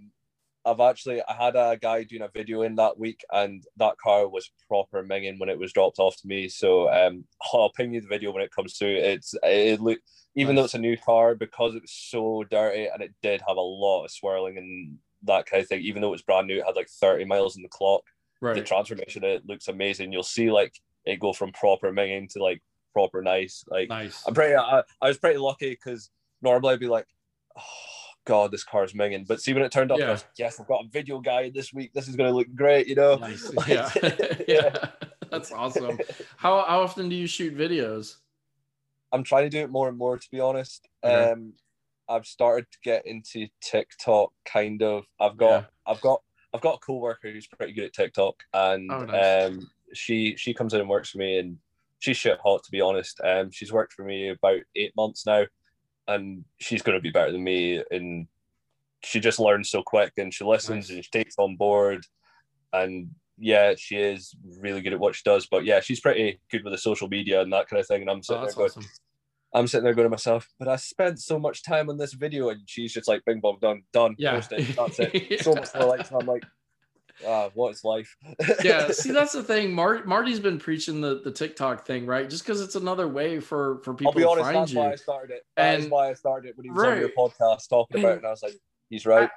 I had a guy doing a video in that week, and that car was proper minging when it was dropped off to me. So I'll ping you the video when it comes through. It looked, even though it's a new car, because it was so dirty, and it did have a lot of swirling and that kind of thing. Even though it was brand new, it had like 30 miles on the clock. Right. The transformation, it looks amazing. You'll see like it go from proper minging to like proper nice. Like nice. I was pretty lucky, because normally I'd be like, oh god, this car's minging. But see, when it turned up, I was like, yes, I've got a video guy this week. This is going to look great, you know. Nice. Yeah. That's awesome. How often do you shoot videos? I'm trying to do it more and more, to be honest. Okay. I've started to get into TikTok, kind of. I've got a co-worker who's pretty good at TikTok, and nice. She comes in and works for me, and she's shit hot, to be honest. She's worked for me about 8 months now, and she's going to be better than me, and she just learns so quick, and she listens and she takes on board, and yeah, she is really good at what she does. But yeah, she's pretty good with the social media and that kind of thing, and I'm sitting there going to myself, but I spent so much time on this video, and she's just like, bing bong, done, post it, that's it. So much more likes, and I'm like, what is life? Yeah, see, that's the thing. Marty's been preaching the TikTok thing, right? Just because it's another way for people to find you. That's why I started it. That is why I started it when he was on your podcast talking about it, and I was like, he's right.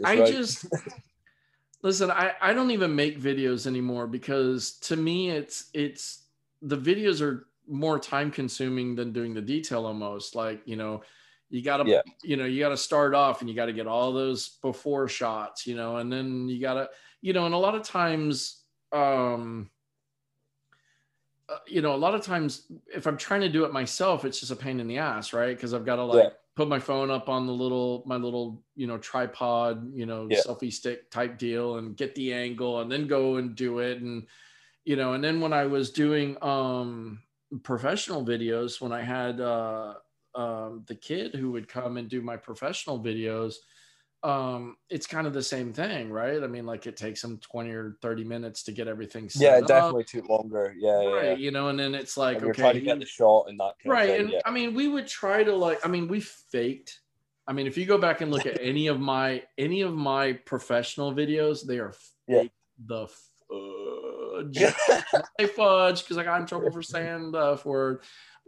Listen, I don't even make videos anymore, because to me it's the videos are more time consuming than doing the detail almost. Like, you know, you gotta start off, and you gotta get all those before shots, you know, and then you gotta, you know, and a lot of times you know, a lot of times if I'm trying to do it myself, it's just a pain in the ass, right? Because I've got to Yeah. like put my phone up on my little, you know, tripod, you know, Yeah. selfie stick type deal and get the angle and then go and do it. And, you know, and then when I was doing professional videos, when I had the kid who would come and do my professional videos, it's kind of the same thing, right? I mean, like it takes them 20 or 30 minutes to get everything Yeah, set it up, definitely took longer. Yeah, yeah. right? You know, and then it's like, And you're trying to get okay, the shot and that kind of right. thing. And Yeah. I mean, we would try to like, I mean, we faked. I mean, if you go back and look at any of my professional videos, they are Yeah. fake the fudge. I fudge because I got in trouble for saying the F word.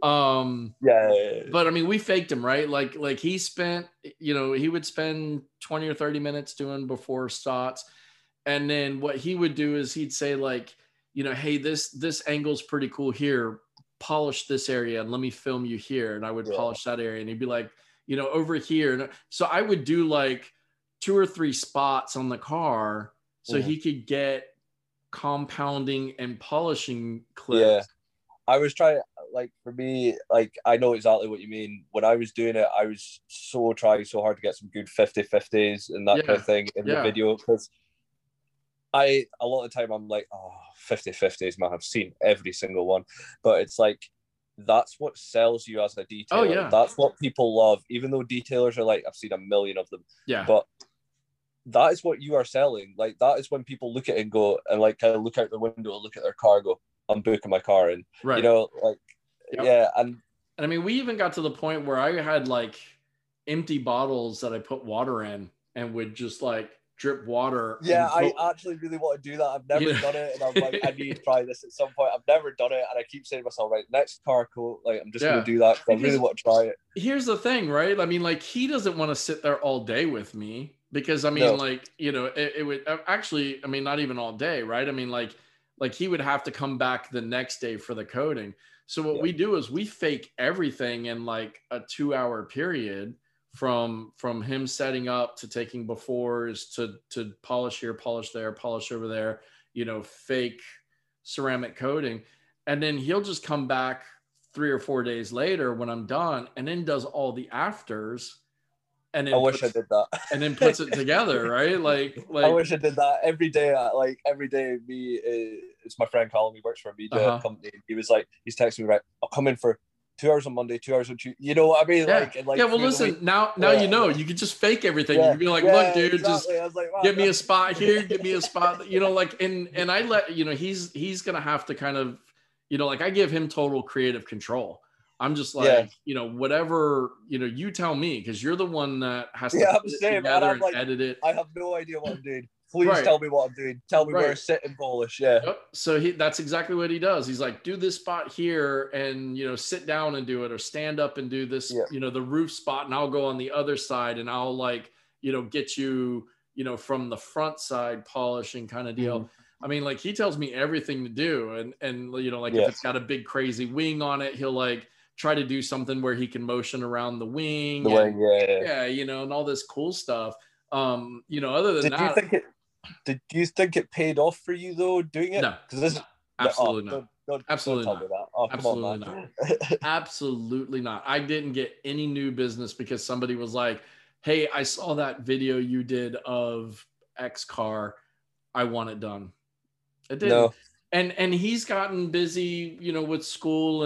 Yeah. But I mean, we faked him, right? Like he spent, you know, he would spend 20 or 30 minutes doing before shots. And then what he would do is he'd say, like, you know, hey, this angle's pretty cool here. Polish this area and let me film you here. And I would polish that area. And he'd be like, you know, over here. And so I would do like 2 or 3 spots on the car so he could get compounding and polishing clips. Yeah. I was trying, like, for me, like, I know exactly what you mean. When I was doing it, I was trying so hard to get some good 50-50s and that kind of thing in the video, because a lot of the time I'm like, oh, 50-50s, man, I've seen every single one. But it's like, that's what sells you as a detailer. Oh, yeah. That's what people love, even though detailers are like, I've seen a million of them. Yeah. But that is what you are selling. Like, that is when people look at it and go, and like kind of look out the window and look at their car and go, I'm booking my car. And, you know, like, yeah. And I mean, we even got to the point where I had like empty bottles that I put water in and would just like drip water. Yeah, I actually really want to do that. I've never done it, and I'm like, I need to try this at some point. I've never done it, and I keep saying to myself, right, next car coat, like, I'm just going to do that because I really want to try it. Here's the thing, right? I mean, like, he doesn't want to sit there all day with me because, I mean, like, you know, it would actually, I mean, not even all day, right? I mean, like he would have to come back the next day for the coating. So what we do is we fake everything in like a 2-hour period from him setting up to taking befores to polish here, polish there, polish over there, you know, fake ceramic coating. And then he'll just come back 3 or 4 days later when I'm done and then does all the afters. And then I wish I did that. And then puts it together, right? Like I wish I did that every day. Like every day, it's my friend Colin. He works for a media company. He was like, he's texting me, right, I'll come in for 2 hours on Monday, 2 hours on Tuesday. You know what I mean? Yeah. Like, and like, yeah. Well, listen, now you know, you can just fake everything. You can be like, look, dude, exactly. just give me a spot here, give me a spot. You know, like, and I let, you know, he's gonna have to kind of, you know, like I give him total creative control. I'm just like, you know, whatever, you know, you tell me because you're the one that has to put it together and like, edit it. I have no idea what I'm doing. Please tell me what I'm doing. Tell me where to sit and polish. Yeah. Yep. So that's exactly what he does. He's like, do this spot here and, you know, sit down and do it or stand up and do this, you know, the roof spot. And I'll go on the other side and I'll like, you know, get you, you know, from the front side polishing kind of deal. I mean, like he tells me everything to do. And you know, like if it's got a big crazy wing on it, he'll like try to do something where he can motion around the wing. Yeah, you know, and all this cool stuff. You know, other than that, did you think it paid off for you though doing it? No, absolutely not. Absolutely not. Oh, absolutely not. Absolutely not. I didn't get any new business because somebody was like, "Hey, I saw that video you did of X car. I want it done." It didn't. No. And he's gotten busy, you know, with school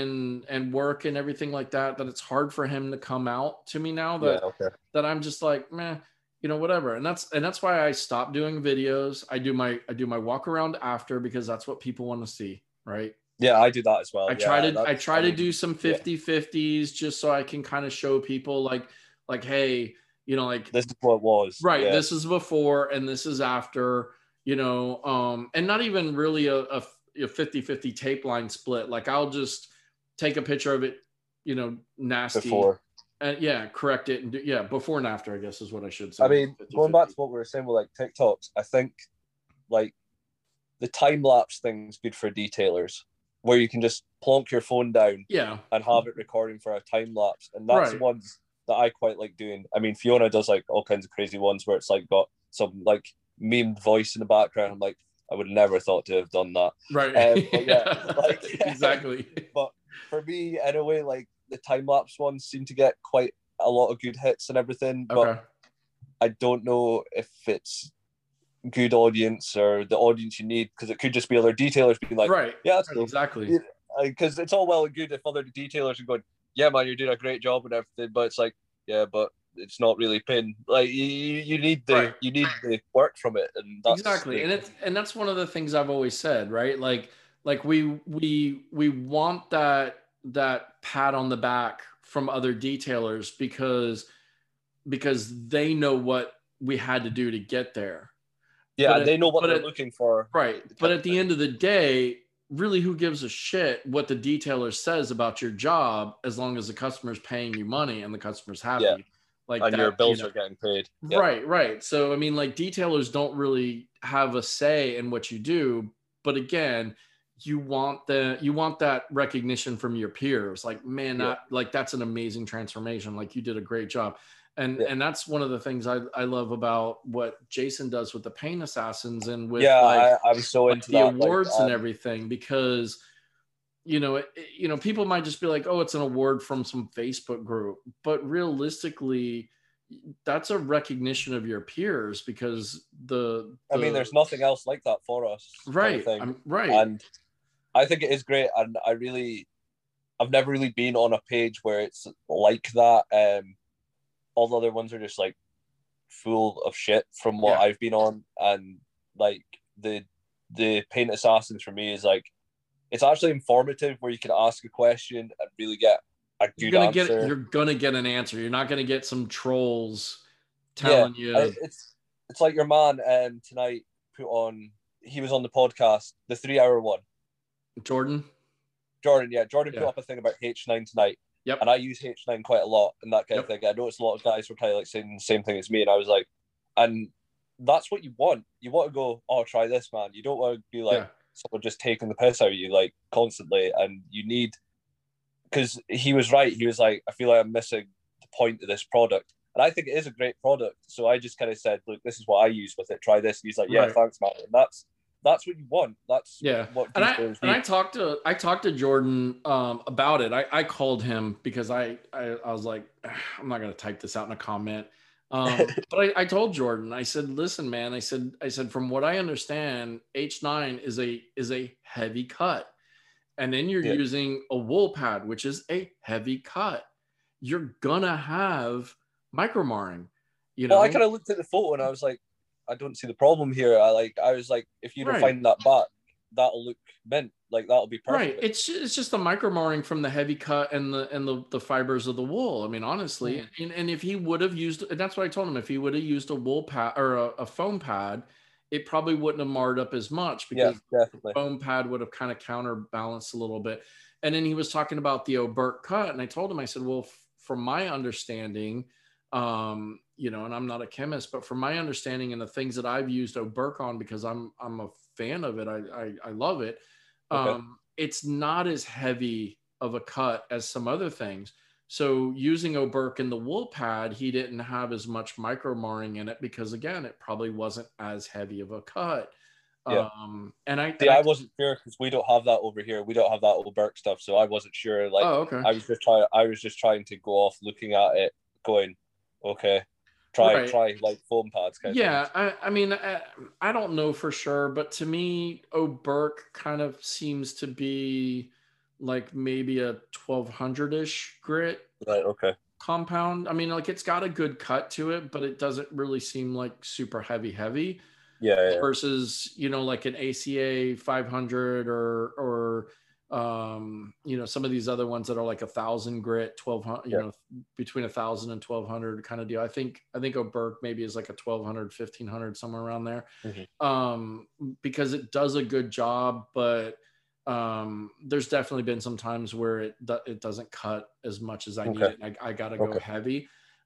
and work and everything like that it's hard for him to come out to me now that I'm just like, meh, you know, whatever. And that's why I stopped doing videos. I do my walk around after because that's what people want to see, right? Yeah, I do that as well. I try to do some 50-50s just so I can kind of show people like, hey, you know, like this is what it was. Right. Yeah. This is before and this is after. You know, and not even really a 50-50 tape line split. Like I'll just take a picture of it, you know, nasty. Before. And correct it. And before and after, I guess is what I should say. I mean, 50-50. Going back to what we were saying with like TikToks, I think like the time lapse thing's good for detailers where you can just plonk your phone down and have it recording for a time lapse. And that's the ones that I quite like doing. I mean, Fiona does like all kinds of crazy ones where it's like got some like memed voice in the background. I'm like, I would never thought to have done that. Right. But yeah, like exactly. But for me, in a way, like the time lapse ones seem to get quite a lot of good hits and everything. Okay. But I don't know if it's good audience or the audience you need, because it could just be other detailers being like, right. yeah, that's right, cool. Exactly. Because it's all well and good if other detailers are going, yeah, man, you're doing a great job and everything, but it's like, yeah, but it's not really pin. Like you need the you need the work from it, and that's exactly. And that's one of the things I've always said, right? Like we want that pat on the back from other detailers because they know what we had to do to get there. Yeah, they know what they're looking for. Right. But at the end of the day, really, who gives a shit what the detailer says about your job as long as the customer's paying you money and the customer's happy? Yeah. Like and your bills are getting paid. Right. So, I mean, like detailers don't really have a say in what you do. But again, you want that recognition from your peers. Like, man, that's an amazing transformation. Like you did a great job. And that's one of the things I love about what Jason does with the Paint Assassins and with I'm so like into the that, awards and everything, because people might just be like, oh, it's an award from some Facebook group, but realistically that's a recognition of your peers, because I mean, there's nothing else like that for us, right? Kind of thing. Right. And I think it is great, and I've never really been on a page where it's like that. All the other ones are just like full of shit from what I've been on, and like the Paint Assassins for me is like, it's actually informative, where you can ask a question and really get a good answer. You're gonna get an answer. You're not gonna get some trolls telling you. It's like your man tonight he was on the podcast, the 3-hour one. Jordan, put up a thing about H9 tonight. Yep. And I use H9 quite a lot and that kind of thing. I noticed a lot of guys were kind of like saying the same thing as me, and I was like, and that's what you want. You want to go, oh, try this, man. You don't want to be like someone just taking the piss out of you like constantly, and you need, because he was right. He was like, I feel like I'm missing the point of this product. And I think it is a great product. So I just kind of said, look, this is what I use with it. Try this. And he's like, yeah, thanks, man. And that's what you want. That's what. And I talked to Jordan about it. I called him because I was like, I'm not going to type this out in a comment. But I told Jordan, I said, listen, man, I said, from what I understand, H9 is a heavy cut. And then you're using a wool pad, which is a heavy cut. You're gonna have micro marring. Well, I kind of looked at the photo and I was like, I don't see the problem here. I was like, if you don't find that back, that'll look mint. Like that'll be perfect. Right. It's just the micro marring from the heavy cut and the fibers of the wool. I mean, honestly, and if he would have used, and that's what I told him, if he would have used a wool pad or a foam pad, it probably wouldn't have marred up as much, because the foam pad would have kind of counterbalanced a little bit. And then he was talking about the Oberk cut, and I told him, I said, well, from my understanding, and I'm not a chemist, but from my understanding and the things that I've used Oberk on, because I'm a fan of it, I love it. It's not as heavy of a cut as some other things. So using Oberk in the wool pad, he didn't have as much micro marring in it, because again, it probably wasn't as heavy of a cut. And I wasn't sure, because we don't have that over here. We don't have that Oberk stuff, so I wasn't sure. Like, I was just trying to go off looking at it, going, okay, try like foam pads. I mean, I don't know for sure, but to me, Oberk kind of seems to be like maybe a 1200-ish grit. Right. Okay. Compound. I mean, like it's got a good cut to it, but it doesn't really seem like super heavy. Yeah. Versus, like an ACA 500 or some of these other ones that are like 1,000 grit, 1,200, between 1,000 and 1,200 kind of deal. I think Oberk maybe is like a 1,200, 1,500, somewhere around there. Because it does a good job, but there's definitely been some times where it doesn't cut as much as I need it. I got to go heavy.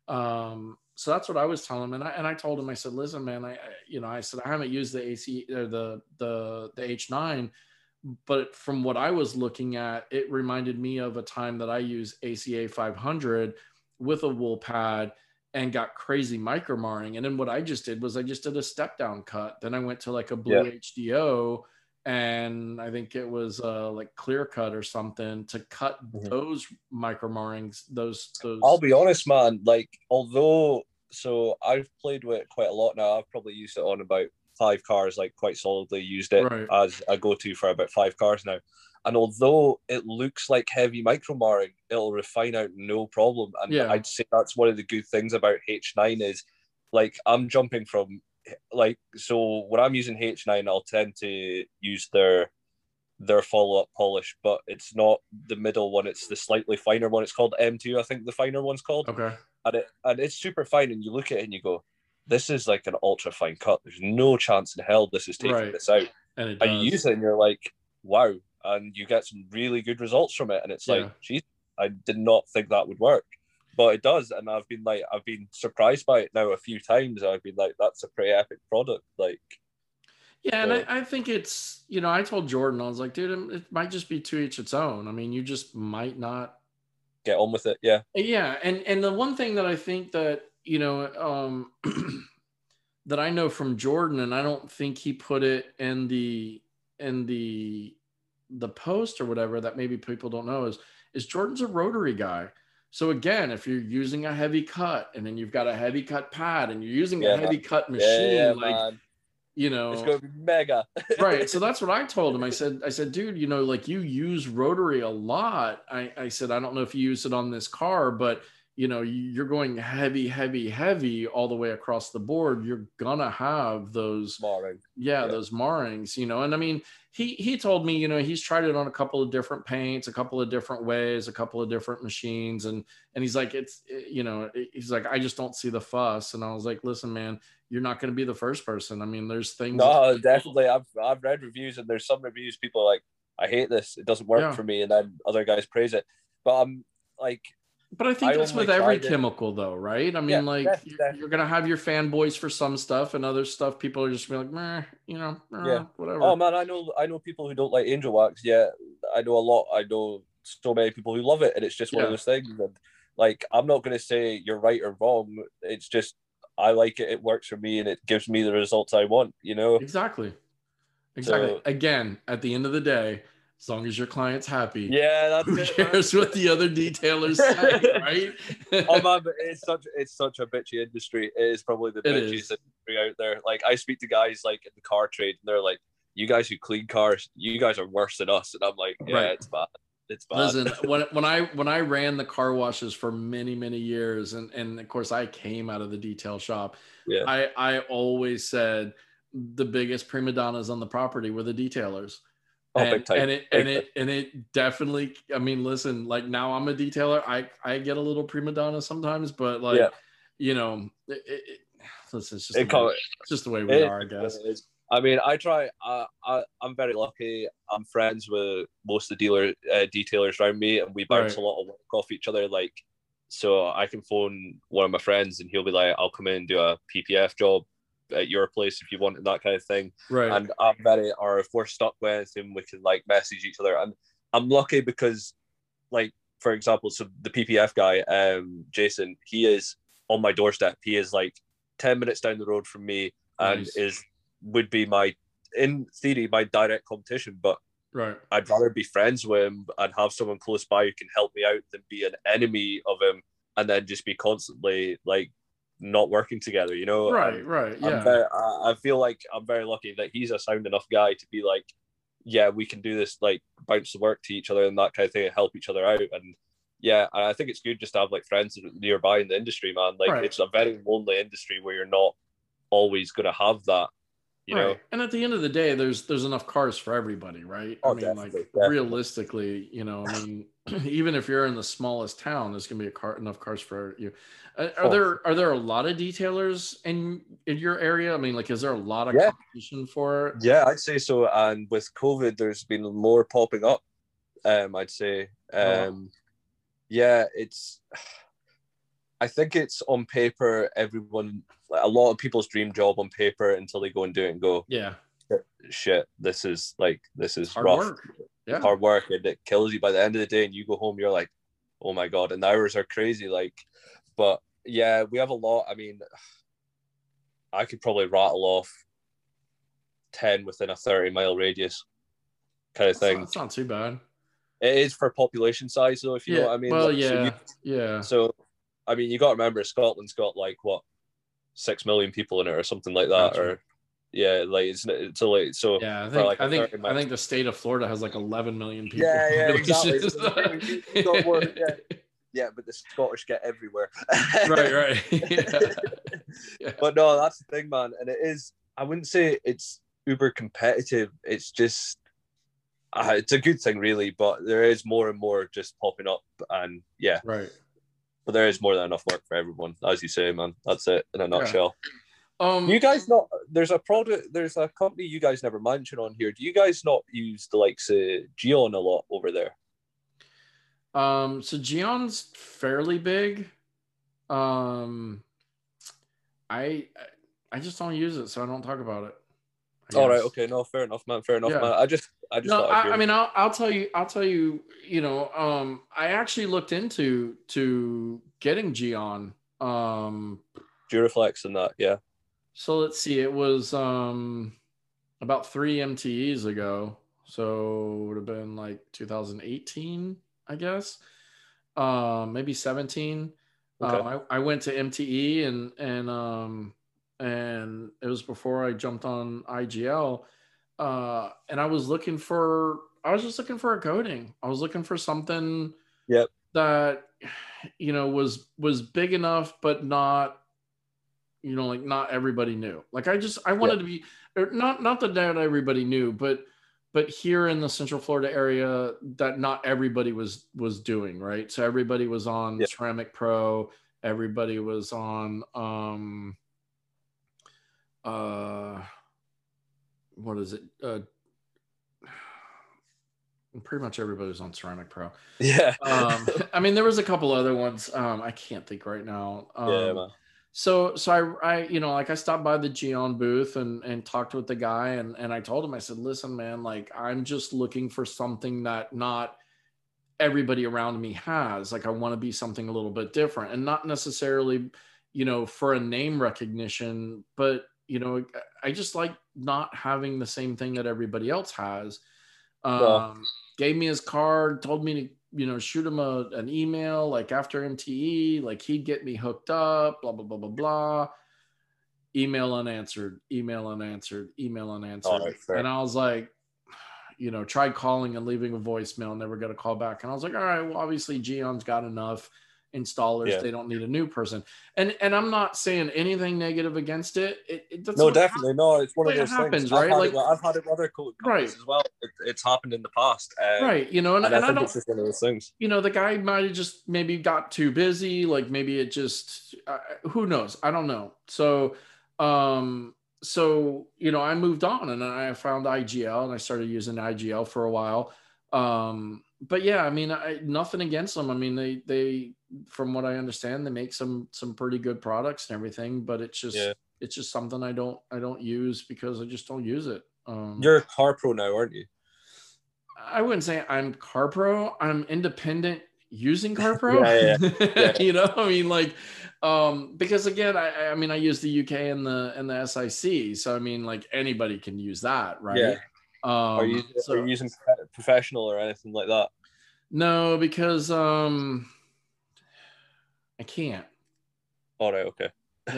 So that's what I was telling him. And I told him, I said, listen, man, I said, I haven't used the AC or the H9, but from what I was looking at, it reminded me of a time that I used ACA 500 with a wool pad. and got crazy micro marring. And then what I just did was I just did a step down cut. Then I went to like a blue HDO, and I think it was like clear cut or something to cut those micro marrings. Those. I'll be honest, man. Like, although, so I've played with it quite a lot now. I've probably used it on about 5 cars, like quite solidly used it as a go-to for about 5 cars now. And although it looks like heavy micro marring, it'll refine out no problem. And I'd say that's one of the good things about H9 is, like, I'm jumping from, like, so when I'm using H9, I'll tend to use their follow-up polish, but it's not the middle one, it's the slightly finer one. It's called M2, I think the finer one's called. Okay. And it's super fine, and you look at it and you go, this is like an ultra fine cut. There's no chance in hell this is taking this out. And you use it and you're like, wow. And you get some really good results from it. And it's like, geez, I did not think that would work. But it does. And I've been surprised by it now a few times. I've been like, that's a pretty epic product. Like, yeah, and I think it's, you know, I told Jordan, I was like, dude, it might just be to each its own. I mean, you just might not get on with it. Yeah. Yeah. And the one thing that I think that, you know, that I know from Jordan, and I don't think he put it in the post or whatever, that maybe people don't know, is Jordan's a rotary guy. So again, if you're using a heavy cut and then you've got a heavy cut pad and you're using a heavy cut machine, like, man. You know, it's going to be mega. Right. So that's what I told him. I said, dude, you know, like, you use rotary a lot. I said, I don't know if you use it on this car, but, you know, you're going heavy all the way across the board. You're gonna have those marring. Those marrings, you know. And I mean, he told me, you know, he's tried it on a couple of different paints, a couple of different ways, a couple of different machines, and he's like, he's like, I just don't see the fuss. And I was like, listen, man, you're not going to be the first person. I mean, there's things. No, definitely. I've read reviews, and there's some reviews people are like, I hate this, it doesn't work for me, and then other guys praise it. But I'm like. But I think that's with every chemical, though, right? I mean, you're going to have your fanboys for some stuff, and other stuff people are just be like, meh, you know, whatever. Oh man, I know people who don't like Angel Wax. Yeah, I know a lot. I know so many people who love it, and it's just one of those things. And like, I'm not going to say you're right or wrong. It's just I like it. It works for me, and it gives me the results I want. You know, exactly. So, again, at the end of the day, as long as your client's happy, that's who cares what the other detailers say, right? Oh man, but it's such a bitchy industry. It is probably the bitchiest industry out there. Like, I speak to guys like in the car trade, and they're like, "You guys who clean cars, you guys are worse than us." And I'm like, it's bad. It's bad. Listen, when I ran the car washes for many years, and of course I came out of the detail shop. Yeah. I always said the biggest prima donnas on the property were the detailers. And it definitely, I mean, listen, like, now I'm a detailer. I get a little prima donna sometimes, but like, you know, listen, it's just the way we are, I guess. I mean, I try. I'm very lucky. I'm friends with most of the detailers around me, and we bounce a lot of work off each other. Like, so I can phone one of my friends, and he'll be like, "I'll come in and do a PPF job at your place if you want," and that kind of thing. Right. And or if we're stuck with anything, we can like message each other. And I'm lucky because, like, for example, so the PPF guy, Jason, he is on my doorstep. He is like 10 minutes down the road from me, and would be in theory, my direct competition. But I'd rather be friends with him and have someone close by who can help me out than be an enemy of him and then just be constantly like not working together, you know? Right. Yeah. I feel like I'm very lucky that he's a sound enough guy to be like, yeah, we can do this, like, bounce the work to each other and that kind of thing, and help each other out. And yeah, I think it's good just to have like friends nearby in the industry, man. Like, it's a very lonely industry where you're not always going to have that, you know? And at the end of the day, there's enough cars for everybody, right? Oh, I mean, definitely. Realistically, you know, I mean, even if you're in the smallest town, there's going to be enough cars for you. Are there a lot of detailers in your area? I mean, like, is there a lot of competition for it? Yeah, I'd say so. And with COVID, there's been more popping up. I'd say, yeah, I think it's on paper. A lot of people's dream job on paper until they go and do it and go, shit, this is hard rough. Work. Yeah. Hard work, and it kills you by the end of the day. And you go home, you're like, oh my god, and the hours are crazy. Like, but Yeah, we have a lot. I mean, I could probably rattle off 10 within a 30-mile radius kind of thing. That's not too bad. It is for population size, though, if you know what I mean. Well, Like, yeah, yeah. So, I mean, you got to remember, Scotland's got like what 6 million people in it or something like that, Gotcha. or yeah, like it's so like so. Yeah, I think the state of Florida has like 11 million people. Yeah, exactly. So you got more, yeah, but the Scottish get everywhere. Right. Yeah. But no, that's the thing, man. And it is. I wouldn't say it's uber competitive. It's just. It's a good thing, really, but there is more and more just popping up, and yeah, right. But there is more than enough work for everyone, as you say, man. That's it in a nutshell. You guys not? There's a company you guys never mention on here. Do you guys not use the likes of Geon a lot over there? So Geon's fairly big. I just don't use it, so I don't talk about it. All right, okay, no, fair enough, man. Man. I just no, I mean, I'll tell you, you know, I actually looked into getting Geon, Duraflex and that, yeah. So let's see, it was about 3 MTEs ago, so it would have been like 2018, I guess, maybe 17. Okay. I went to MTE and it was before I jumped on IGL. And I was just looking for a coding. I was looking for something that, you know, was big enough, but not, you know, like not everybody knew. Like I wanted to be, not that everybody knew, but here in the Central Florida area that not everybody was doing, right? So everybody was on Ceramic Pro. Everybody was on, what is it? Pretty much everybody was on Ceramic Pro. Yeah. I mean, there was a couple other ones. I can't think right now. Man. So I you know, like I stopped by the Geon booth and talked with the guy and I told him, I said, listen, man, like I'm just looking for something that not everybody around me has. Like I want to be something a little bit different and not necessarily, you know, for a name recognition, but you know, I just like not having the same thing that everybody else has. Gave me his card, told me to, you know, shoot him an email like after MTE, like he'd get me hooked up, blah, blah, blah, blah, blah. Email unanswered. And I was like, you know, tried calling and leaving a voicemail, never got a call back. And I was like, all right, well, obviously Geon's got enough installers. They don't need a new person. And I'm not saying anything negative against it. No, definitely no. It's one of those happens, things. Right? I've had it with other companies as well. It's happened in the past. Right. You know, and I think it's just one of those things. You know, the guy might have just maybe got too busy. Like maybe it just, who knows? I don't know. So, you know, I moved on and I found IGL and I started using IGL for a while. But yeah, I mean, nothing against them. I mean, they, from what I understand, they make some pretty good products and everything, but it's just something I don't use because I just don't use it. You're a car pro now, aren't you? I wouldn't say I'm car pro. I'm independent using car pro. Yeah. You know, I mean, like, because again, I mean, I use the UK and the SIC, so I mean, like anybody can use that, right? Yeah. Are you using professional or anything like that? No, because I can't. All right, okay.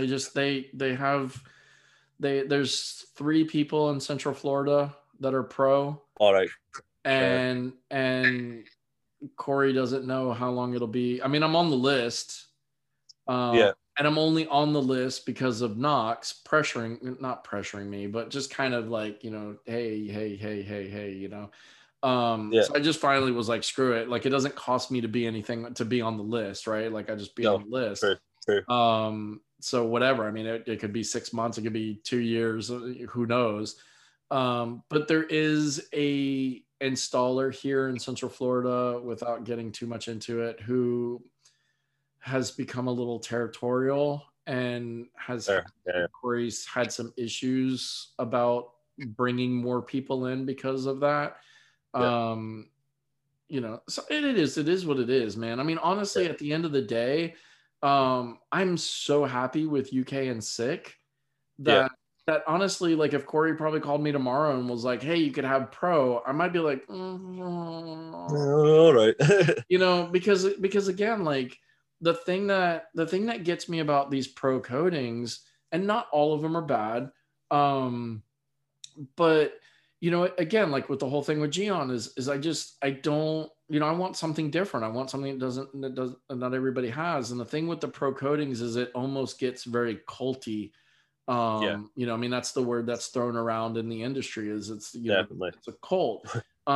There's 3 people in Central Florida that are pro. All right. And Corey doesn't know how long it'll be. I mean, I'm on the list. And I'm only on the list because of Knox not pressuring me, but just kind of like, you know, hey, you know. So I just finally was like, screw it. Like, it doesn't cost me to be anything to be on the list, right? Like, I just be on the list. True. So whatever. I mean, it could be 6 months, it could be 2 years, who knows? But there is a installer here in Central Florida, without getting too much into it, who has become a little territorial and Corey's had some issues about bringing more people in because of that. You know, so it is what it is, man. I mean, honestly, at the end of the day, I'm so happy with UK and SICK Yeah. that honestly, like if Corey probably called me tomorrow and was like, "Hey, you could have Pro," I might be like, All right. because again, like the thing that gets me about these Pro coatings, and not all of them are bad, but again, like with the whole thing with Geon is I don't, I want something different. I want something that not everybody has. And the thing with the Pro coatings is it almost gets very culty. Yeah. I mean, that's the word that's thrown around in the industry is Definitely. it's a cult.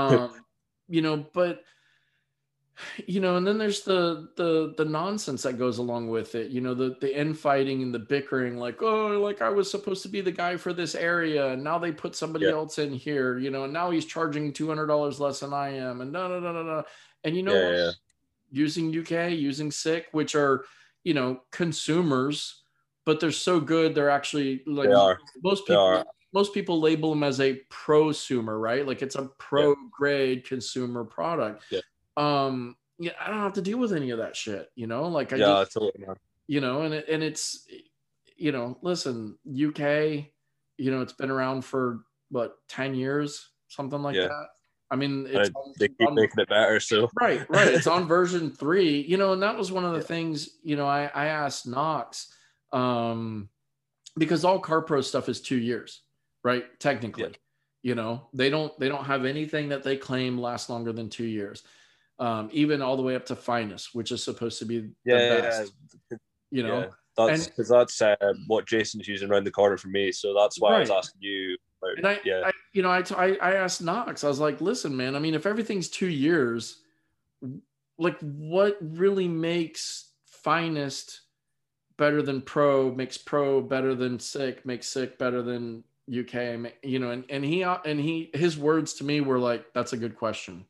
But and then there's the nonsense that goes along with it, the infighting and the bickering, like, oh, like I was supposed to be the guy for this area and now they put somebody Yeah. else in here, and now he's charging $200 less than I am, and no. And Yeah. using SICK, which are consumers, but they're so good, they're actually like, They are. most They people are. most people label them as a prosumer, right? Like it's a Yeah. pro grade consumer product. Yeah. Yeah, I don't have to deal with any of that shit, like I Yeah. just, Totally. Man. and it's, listen, UK, it's been around for what, 10 years, something like Yeah. that. I mean, it's And they keep making it better. So. right. It's on version 3, and that was one of the Yeah. things, I asked Knox, because all CarPro stuff is 2 years, right? Technically, they don't have anything that they claim lasts longer than 2 years. Even all the way up to Finest, which is supposed to be the best, Yeah. That's because that's what Jason's using around the corner for me. So that's why I was asking you. And I asked Knox, I was like, listen, man, I mean, if everything's 2 years, like what really makes Finest better than Pro, makes Pro better than SICK, makes SICK better than UK, and his words to me were like, that's a good question.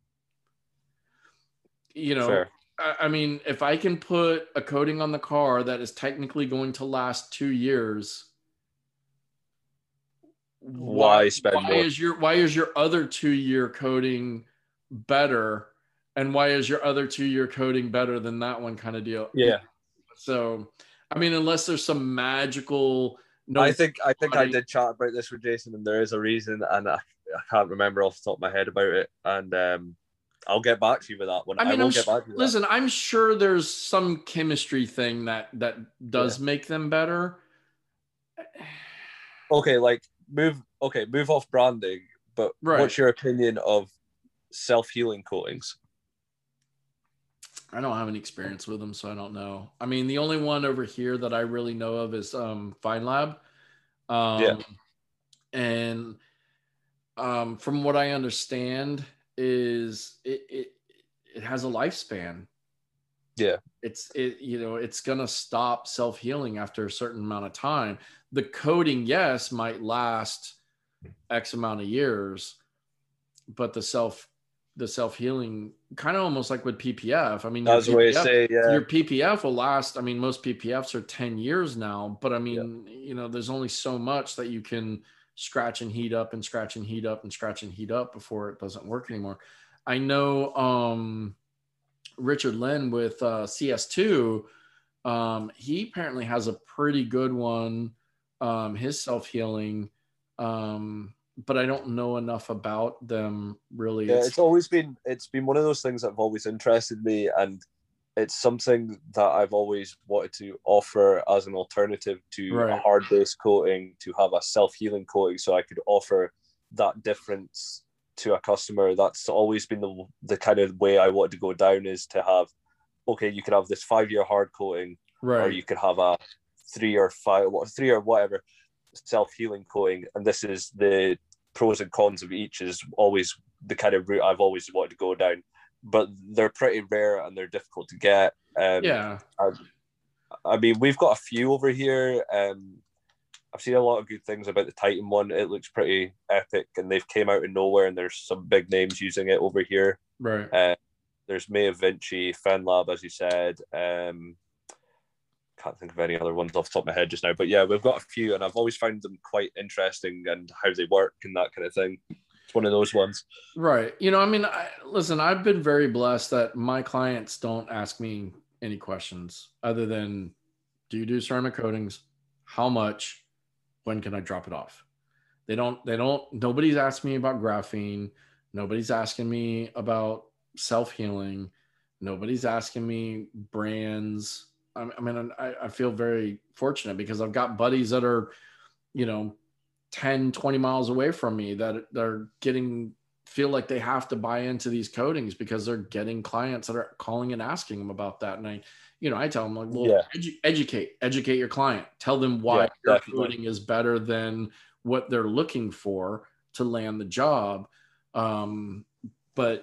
Fair. I mean, if I can put a coating on the car that is technically going to last 2 years, why is your other 2-year coating better, and why is your other 2-year coating better than that one, kind of deal? Yeah. So, I mean, unless there's some magical. No, I think I did chat about this with Jason, and there is a reason, and I can't remember off the top of my head about it, and I'll get back to you with that one. I will get back to you. Listen, I'm sure there's some chemistry thing that does make them better. Okay, like move off branding, but what's your opinion of self-healing coatings? I don't have any experience with them, so I don't know. I mean, the only one over here that I really know of is FineLab. And from what I understand is it has a lifespan. Yeah. It's going to stop self-healing after a certain amount of time. The coating, yes, might last X amount of years, but the self-healing, kind of almost like with PPF. I mean, that's the way to say, your PPF will last. I mean, most PPFs are 10 years now, but I mean, there's only so much that you can scratch and heat up and scratch and heat up and scratch and heat up before it doesn't work anymore. I know Richard Lynn with CS2, he apparently has a pretty good one, his self-healing, but I don't know enough about them really. Yeah, it's been one of those things that have always interested me, and it's something that I've always wanted to offer as an alternative to a hard base coating, to have a self-healing coating, so I could offer that difference to a customer. That's always been the kind of way I wanted to go down, is to have, okay, you could have this 5-year hard coating, or you could have a 3 or whatever self-healing coating, and this is the pros and cons of each, is always the kind of route I've always wanted to go down. But they're pretty rare and they're difficult to get. I mean, we've got a few over here. I've seen a lot of good things about the Titan one. It looks pretty epic, and they've came out of nowhere, and there's some big names using it over here. Right. There's Maya Vinci, FenLab, as you said. Can't think of any other ones off the top of my head just now. But yeah, we've got a few, and I've always found them quite interesting and how they work and that kind of thing. It's one of those ones. Right. I mean, listen, I've been very blessed that my clients don't ask me any questions other than, do you do ceramic coatings? How much? When can I drop it off? Nobody's asked me about graphene. Nobody's asking me about self-healing. Nobody's asking me brands. I feel very fortunate because I've got buddies that are, 10, 20 miles away from me that are feel like they have to buy into these coatings because they're getting clients that are calling and asking them about that. And I tell them, like, well, educate your client, tell them why your coating is better than what they're looking for to land the job. But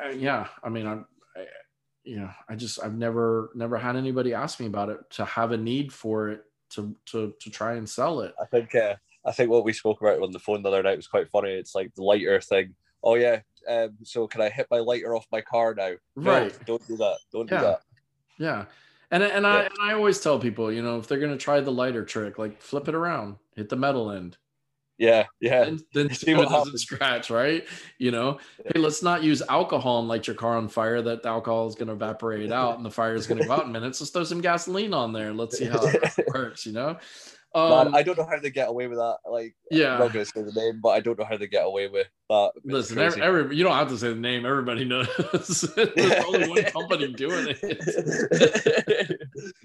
I've never had anybody ask me about it to have a need for it to try and sell it. I think what we spoke about on the phone the other night was quite funny. It's like the lighter thing. Oh yeah. So can I hit my lighter off my car now? Right. No, don't do that. Don't do that. Yeah. And I always tell people, if they're going to try the lighter trick, like flip it around, hit the metal end. Yeah. Then see what doesn't scratch, right? Hey, let's not use alcohol and light your car on fire. That the alcohol is going to evaporate out and the fire is going to go out in minutes. Let's throw some gasoline on there. Let's see how it works, Man, I don't know how they get away with that. Like, I'm not going to say the name, but I don't know how they get away with that. Listen, you don't have to say the name. Everybody knows. There's only one company doing it.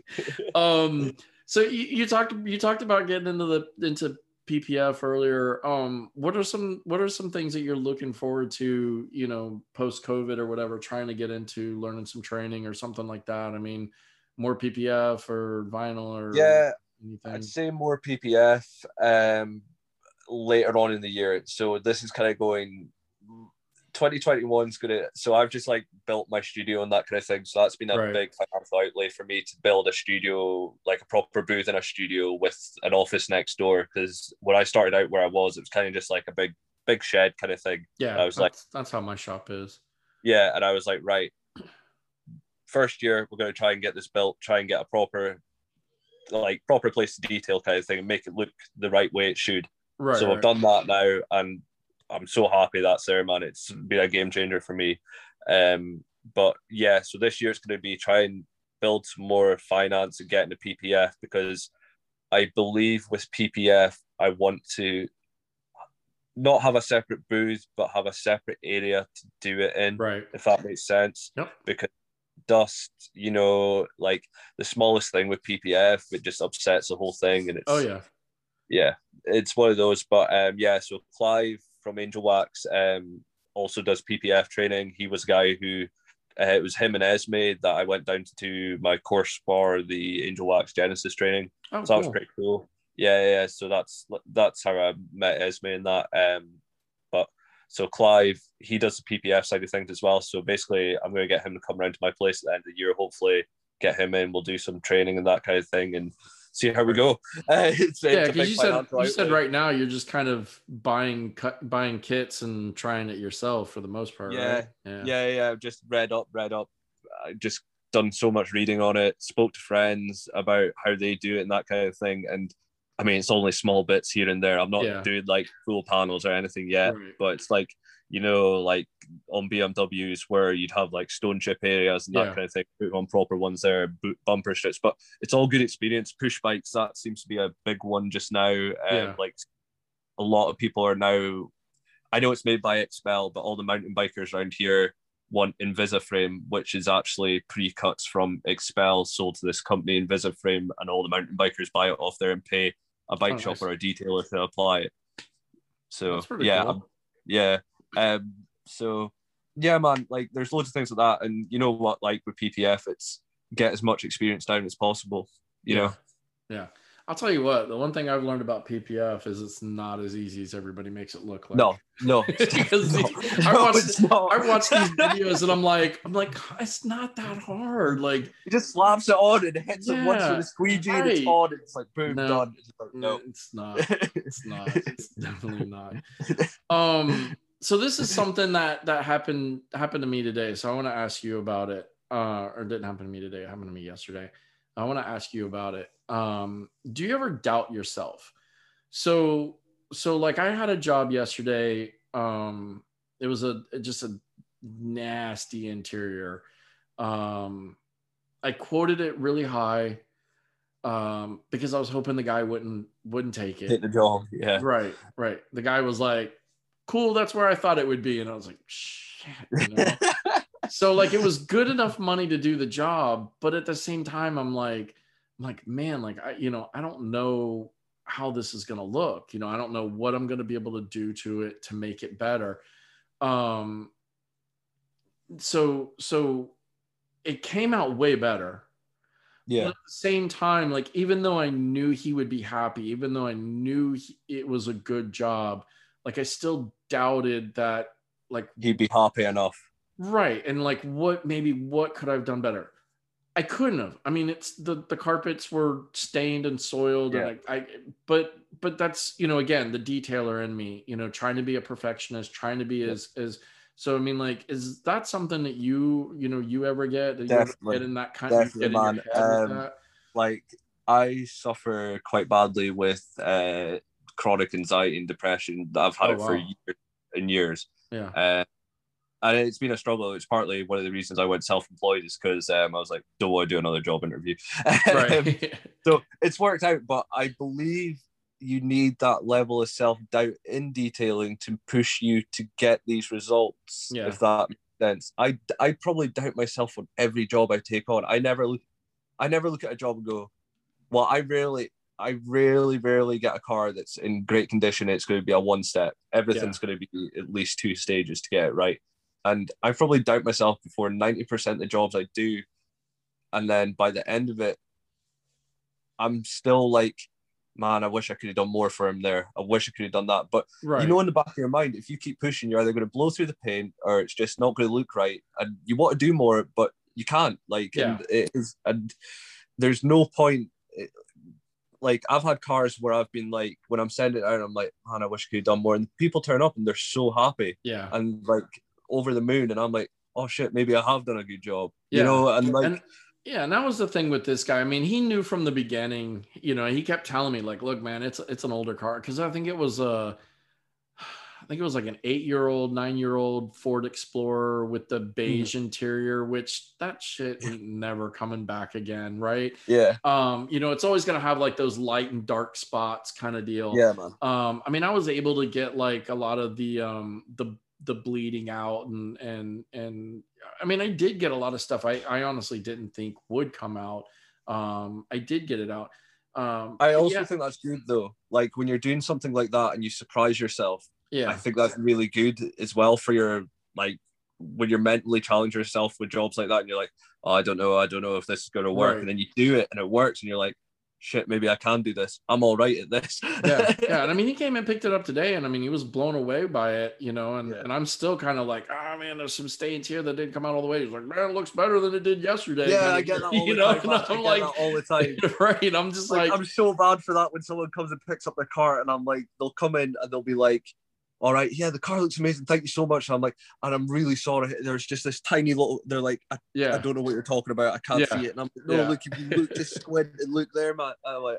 So you talked about getting into PPF earlier. What are some things that you're looking forward to? Post COVID or whatever, trying to get into learning some training or something like that. I mean, more PPF or vinyl or anything? I'd say more PPF later on in the year. So this is kind of going 2021 is gonna. So I've just like built my studio and that kind of thing. So that's been a big financial outlay for me to build a studio, like a proper booth in a studio with an office next door. Because when I started out where I was, it was kind of just like a big shed kind of thing. Yeah, I was that's how my shop is. Yeah, and I was like, right, first year we're going to try and get this built, try and get a proper place to detail kind of thing and make it look the right way it should. Right. So I've done that now, and I'm so happy that's there, man. It's been a game changer for me. But yeah, so this year it's going to be try and build some more finance and get into PPF, because I believe with PPF, I want to not have a separate booth, but have a separate area to do it in, if that makes sense. Yep. Because dust, like the smallest thing with PPF, it just upsets the whole thing, and it's it's one of those. But so Clive from Angel Wax also does PPF training. He was a guy who it was him and Esme that I went down to do my course for the Angel Wax Genesis training. So that was pretty cool. Yeah. So that's how I met Esme in that. But so Clive, he does the PPF side of things as well. So basically, I'm going to get him to come around to my place at the end of the year. Hopefully, get him in. We'll do some training and that kind of thing, and see how we go. Because you said right now you're just kind of buying kits and trying it yourself for the most part. Yeah. I've just read up. I just done so much reading on it. Spoke to friends about how they do it and that kind of thing, and I mean, it's only small bits here and there. I'm not doing like full panels or anything yet, but it's like, like on BMWs where you'd have like stone chip areas and that kind of thing, put on proper ones there, bumper strips. But it's all good experience. Push bikes, that seems to be a big one just now. Like a lot of people are now, I know it's made by Expel, but all the mountain bikers around here want Invisiframe, which is actually pre-cuts from Expel sold to this company Invisiframe, and all the mountain bikers buy it off there and pay a bike shop or a detailer to apply it. So cool. So yeah, man, like there's loads of things like that, and you know what, like with PPF, it's get as much experience down as possible, you know. I'll tell you what, the one thing I've learned about PPF is it's not as easy as everybody makes it look like. No. I watch these videos and I'm like, it's not that hard. Like, he just slaps it on and hits it once with a squeegee and it's on. It's like boom, done. It's like, no, it's not. It's definitely not. So this is something that happened to me today. So I want to ask you about it. Or didn't happen to me today. It happened to me yesterday. I want to ask you about it. Do you ever doubt yourself? So like I had a job yesterday. It was just a nasty interior. I I quoted it really high because I was hoping the guy wouldn't take it. Hit the job. Yeah. Right. The guy was like, cool, that's where I thought it would be. And I was like, shit, you know? So like it was good enough money to do the job, but at the same time, I'm like, man, like I don't know how this is gonna look. You know, I don't know what I'm gonna be able to do to it to make it better. So it came out way better. Yeah. But at the same time, like even though I knew he would be happy, even though I knew it was a good job, like I still doubted that, like he'd be happy enough. Right. And like what could I have done better? I couldn't have. I mean, it's the carpets were stained and soiled, Yeah. and but that's, you know, again, the detailer in me, you know, trying to be a perfectionist, trying to be as so I mean, like, is that something that you ever get? That Definitely. you ever get in that kind Definitely, of man. with that? Like I suffer quite badly with chronic anxiety and depression. I've had it for years and years. Yeah. And it's been a struggle. It's partly one of the reasons I went self-employed is because I was like, don't want to do another job interview. Right. So it's worked out, but I believe you need that level of self-doubt in detailing to push you to get these results, if that makes sense. I probably doubt myself on every job I take on. I never look at a job and go, well, I rarely get a car that's in great condition. It's going to be a one step. Everything's going to be at least 2 stages to get it right. And I probably doubt myself before 90% of the jobs I do. And then by the end of it, I'm still like, man, I wish I could have done more for him there. I wish I could have done that. But you know, in the back of your mind, if you keep pushing, you're either going to blow through the paint or it's just not going to look right. And you want to do more, but you can't. And it is, and there's no point. Like I've had cars where I've been like, when I'm sending it out, I'm like, man, I wish I could have done more. And people turn up and they're so happy. Yeah. And like over the moon. And I'm like, oh shit, maybe I have done a good job. You know, and like and that was the thing with this guy. I mean, he knew from the beginning, you know, he kept telling me like, look, man, it's an older car. Cause I think it was like an 8-year-old, 9-year-old Ford Explorer with the beige interior, which that shit ain't never coming back again. Right. Yeah. You know, it's always going to have like those light and dark spots kind of deal. Yeah, man. I mean, I was able to get like a lot of the bleeding out and I mean, I did get a lot of stuff I honestly didn't think would come out. I did get it out. I also think that's good though. Like when you're doing something like that and you surprise yourself, I think that's really good as well for your, like, when you're mentally challenge yourself with jobs like that and you're like, oh, I don't know if this is going to work. Right. And then you do it and it works and you're like, shit, maybe I can do this. I'm all right at this. Yeah. And I mean, he came and picked it up today and I mean, he was blown away by it, you know, and I'm still kind of like, oh man, there's some stains here that didn't come out all the way. He's like, man, it looks better than it did yesterday. Yeah, I get that all the time. I'm like, all the time. Right. I'm just like, I'm so bad for that when someone comes and picks up their car and I'm like, they'll come in and they'll be like, all right, yeah, the car looks amazing. Thank you so much. And I'm like, and I'm really sorry. There's just this tiny little, they're like, I don't know what you're talking about. I can't see it. And I'm like, no, look, if you look, just squint and look there, man. I'm like,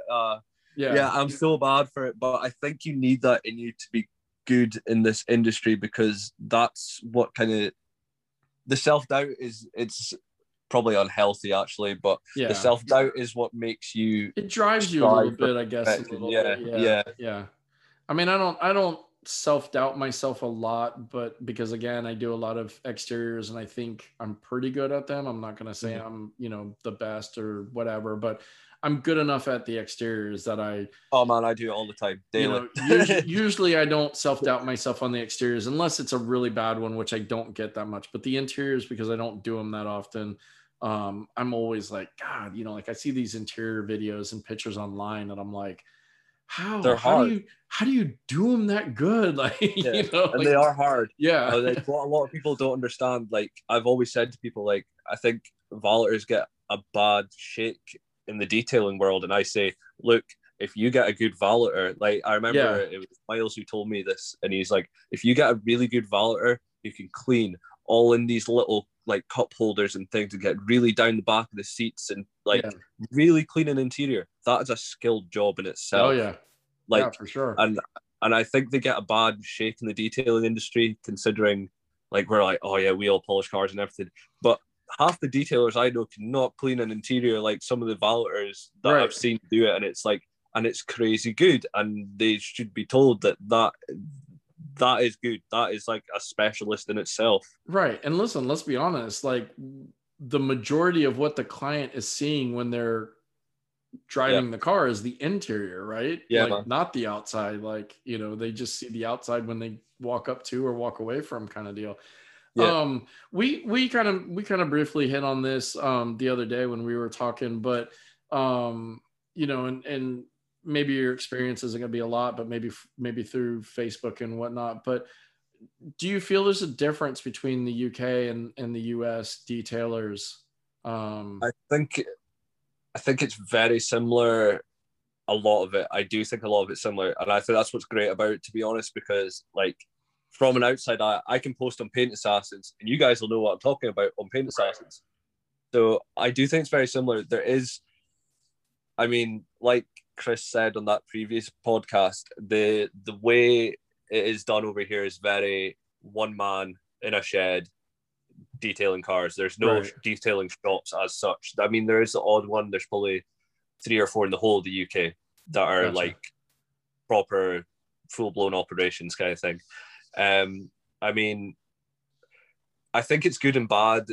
I'm so bad for it. But I think you need that in you to be good in this industry because that's what kind of, the self-doubt is, it's probably unhealthy actually, but the self-doubt is what makes you. It drives you a little bit, I guess. Yeah. I mean, I don't self-doubt myself a lot, but because again, I do a lot of exteriors and I think I'm pretty good at them. I'm not going to say I'm, you know, the best or whatever, but I'm good enough at the exteriors that I do it all the time daily. You know, usually I don't self-doubt myself on the exteriors unless it's a really bad one, which I don't get that much, but the interiors, because I don't do them that often, I'm always like, God, you know, like I see these interior videos and pictures online and I'm like, how do you do them that good? Like, you know, and they are hard. Yeah. Like what a lot of people don't understand. Like I've always said to people, like, I think valeters get a bad shake in the detailing world. And I say, look, if you get a good valeter, like I remember it was Miles who told me this, and he's like, if you get a really good valeter, you can clean all in these little like cup holders and things and get really down the back of the seats and like really clean an interior. That is a skilled job in itself. Oh yeah. Like for sure. And I think they get a bad shake in the detailing industry, considering like we're like, oh yeah, we all polish cars and everything. But half the detailers I know cannot clean an interior like some of the valeters that Right. I've seen do it, and it's like, and it's crazy good, and they should be told that that is good. That is like a specialist in itself. Right. And listen, let's be honest, like the majority of what the client is seeing when they're driving the car is the interior, right? Yeah, like man. not the outside. Like, they just see the outside when they walk up to or walk away from, kind of deal. Yeah. We kind of briefly hit on this the other day when we were talking, but and maybe your experience isn't going to be a lot, but maybe through Facebook and whatnot. But do you feel there's a difference between the UK and the US detailers? I think it's very similar. A lot of it, I do think a lot of it's similar, and I think that's what's great about it, to be honest, because like from an outside eye, I can post on Paint Assassins, and you guys will know what I'm talking about on Paint Assassins. So I do think it's very similar. There is, I mean, like Chris said on that previous podcast, the way it is done over here is very one man in a shed detailing cars. There's no detailing shops as such. I mean, there is the odd one. There's probably 3 or 4 in the whole of the UK that are like proper full-blown operations kind of thing. I mean, I think it's good and bad.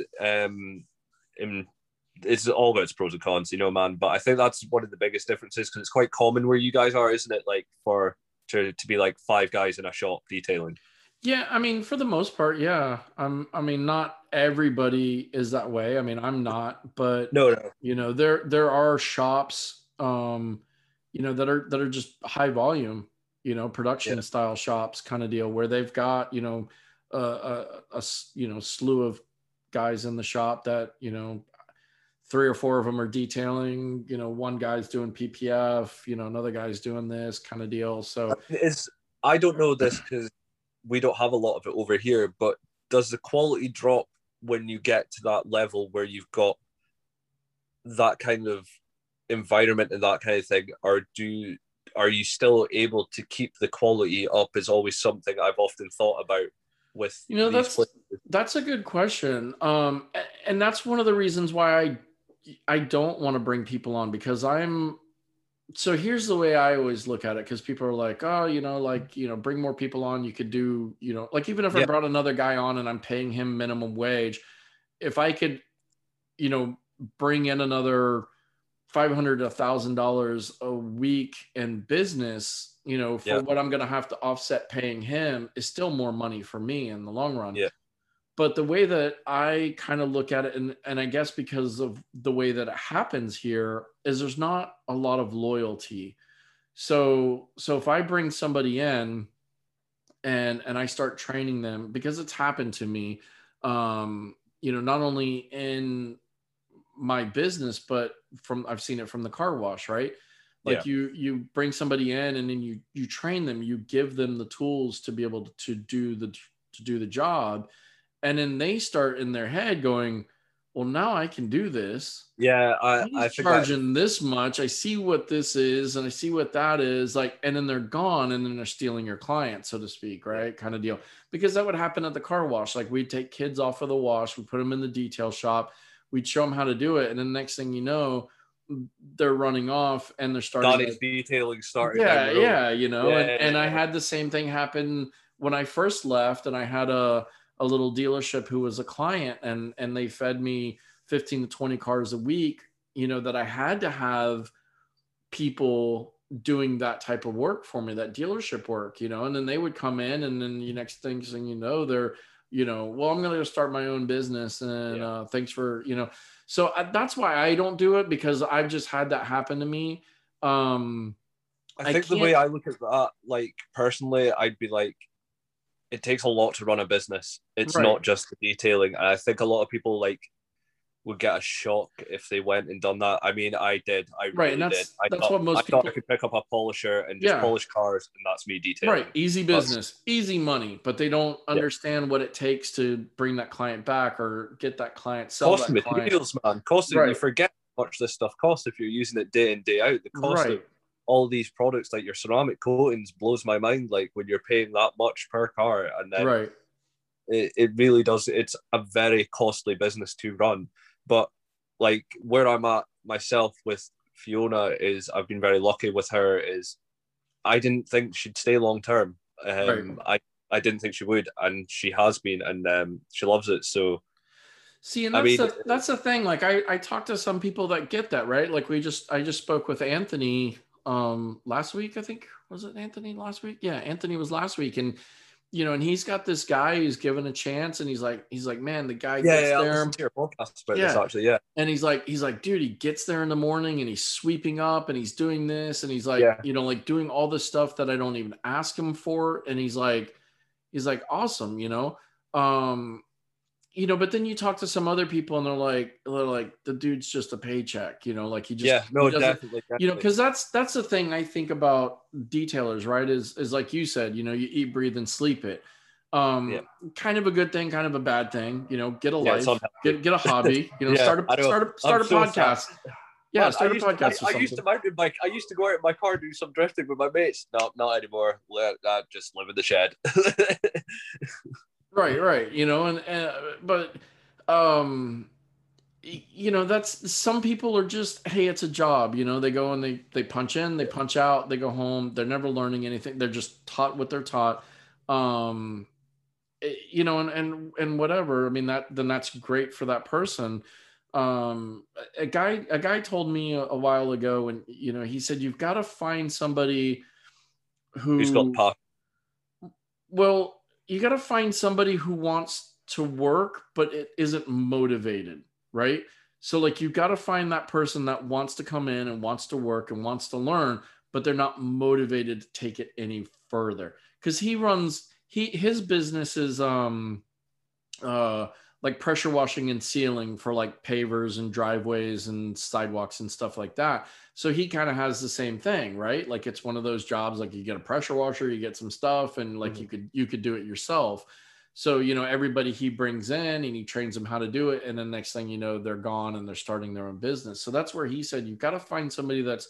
It's all about its pros and cons, man. But I think that's one of the biggest differences, because it's quite common where you guys are, isn't it? Like to be like 5 guys in a shop detailing. Yeah, I mean, for the most part, yeah. I mean, not everybody is that way. I mean, I'm not, but no. There are shops, that are just high volume, production style shops, kind of deal, where they've got, a slew of guys in the shop that, 3 or 4 of them are detailing, one guy's doing PPF, another guy's doing this kind of deal. So I don't know this because we don't have a lot of it over here, but does the quality drop when you get to that level where you've got that kind of environment and that kind of thing, or are you still able to keep the quality up? Is always something I've often thought about with that's a good question, and that's one of the reasons why I don't want to bring people on, because so here's the way I always look at it, because people are like, oh, bring more people on. You could do, like, even if I brought another guy on and I'm paying him minimum wage, if I could, bring in another $500 to $1,000 a week in business, for what I'm going to have to offset paying him, is still more money for me in the long run. Yeah. But the way that I kind of look at it, and I guess because of the way that it happens here, is there's not a lot of loyalty. So if I bring somebody in and I start training them, because it's happened to me, not only in my business, but I've seen it from the car wash, right? Like you bring somebody in and then you train them, you give them the tools to be able to do the job. And then they start in their head going, well, now I can do this. Yeah, I charging this much. I see what this is, and I see what that is. Like, and then they're gone, and then they're stealing your client, so to speak, right? Kind of deal. Because that would happen at the car wash. Like, we'd take kids off of the wash, we put them in the detail shop, we'd show them how to do it, and then the next thing you know, they're running off and they're starting detailing starting. Yeah. And I had the same thing happen when I first left, and I had a little dealership who was a client, and they fed me 15 to 20 cars a week, that I had to have people doing that type of work for me, that dealership work, and then they would come in, and then the next thing they're, well, I'm going to start my own business, and thanks for, so that's why I don't do it, because I've just had that happen to me. I think the way I look at that, like, personally, I'd be like, it takes a lot to run a business. It's not just the detailing. And I think a lot of people would get a shock if they went and done that. I mean, I did. I really did. I thought I could pick up a polisher and just polish cars, and that's me detailing. Right. Easy business, easy money, but they don't understand what it takes to bring that client back or get that client, sell that materials, man. You forget how much this stuff costs if you're using it day in, day out. The cost of all these products, like your ceramic coatings, blows my mind. Like, when you're paying that much per car, and then it really does. It's a very costly business to run. But like where I'm at myself with Fiona is I've been very lucky with her. Is I didn't think she'd stay long term. Right. I didn't think she would, and she has been, and she loves it. So See, and I mean, that's the thing. Like I talked to some people that get that, right? Like I just spoke with Anthony last week, I think. Was it Anthony last week? Yeah, Anthony was last week. And and he's got this guy who's given a chance, and he's like, man, the guy gets I there. listened to your podcast about this actually, yeah. And he's like, dude, he gets there in the morning and he's sweeping up and he's doing this and he's like, like doing all this stuff that I don't even ask him for. And he's like, awesome, but then you talk to some other people and they're like the dude's just a paycheck, like he just definitely. Because that's the thing I think about detailers, right? Is like you said, you eat, breathe, and sleep it. Kind of a good thing, kind of a bad thing. Get a life, get a hobby. Start a podcast. Yeah, start a podcast. I used to mountain bike. I used to go out in my car do some drifting with my mates. No, not anymore. Just live in the shed. Right. But that's some people are just, hey, it's a job. They go and they punch in, they punch out, they go home. They're never learning anything. They're just taught what they're taught. And whatever. I mean, that's great for that person. A guy told me a while ago, and he said you've got to find somebody who's got pop. Well, you got to find somebody who wants to work, but it isn't motivated, right? So like you got to find that person that wants to come in and wants to work and wants to learn, but they're not motivated to take it any further. Because his business is like pressure washing and sealing for like pavers and driveways and sidewalks and stuff like that. So he kind of has the same thing, right? Like it's one of those jobs, like you get a pressure washer, you get some stuff, and like you could do it yourself. So, everybody he brings in and he trains them how to do it. And then next thing you know, they're gone and they're starting their own business. So that's where he said, you've got to find somebody that's,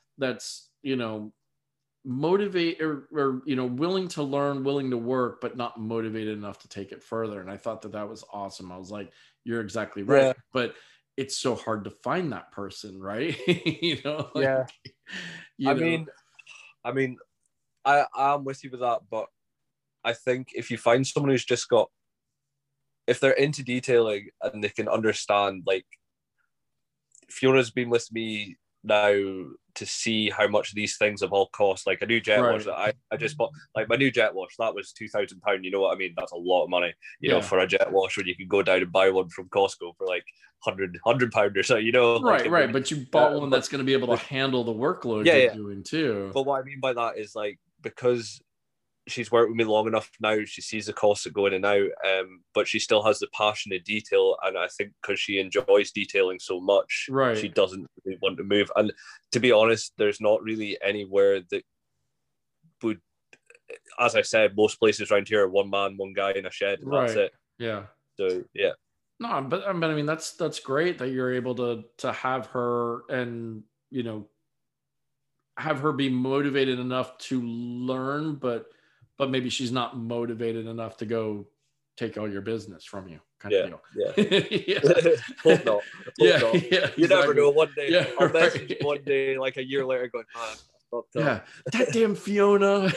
motivate or willing to learn, willing to work, but not motivated enough to take it further. And I thought that was awesome. I was like, you're exactly right. Yeah. But it's so hard to find that person, right? I mean, I'm with you with that, but I think if you find someone who's just if they're into detailing and they can understand, like Fiona's been with me now to see how much these things have all cost. Like a new jet wash that I just bought, like my new jet wash, that was £2,000. You know what I mean? That's a lot of money, you know, for a jet wash when you can go down and buy one from Costco for like £100 or so, Right. But you bought one that's going to be able to handle the workload you're doing too. But what I mean by that is like, because she's worked with me long enough now, she sees the costs that go in and out, but she still has the passion in detail, and I think because she enjoys detailing so much, she doesn't really want to move. And to be honest, there's not really anywhere that would, as I said, most places around here are one man, one guy in a shed, and that's it. Yeah. So yeah. No, but I mean that's great that you're able to have her and have her be motivated enough to learn, but maybe she's not motivated enough to go take all your business from you, kind of deal. Yeah. Hope not. You never know. One day, I'll message you one day, like a year later, going, man, that damn Fiona.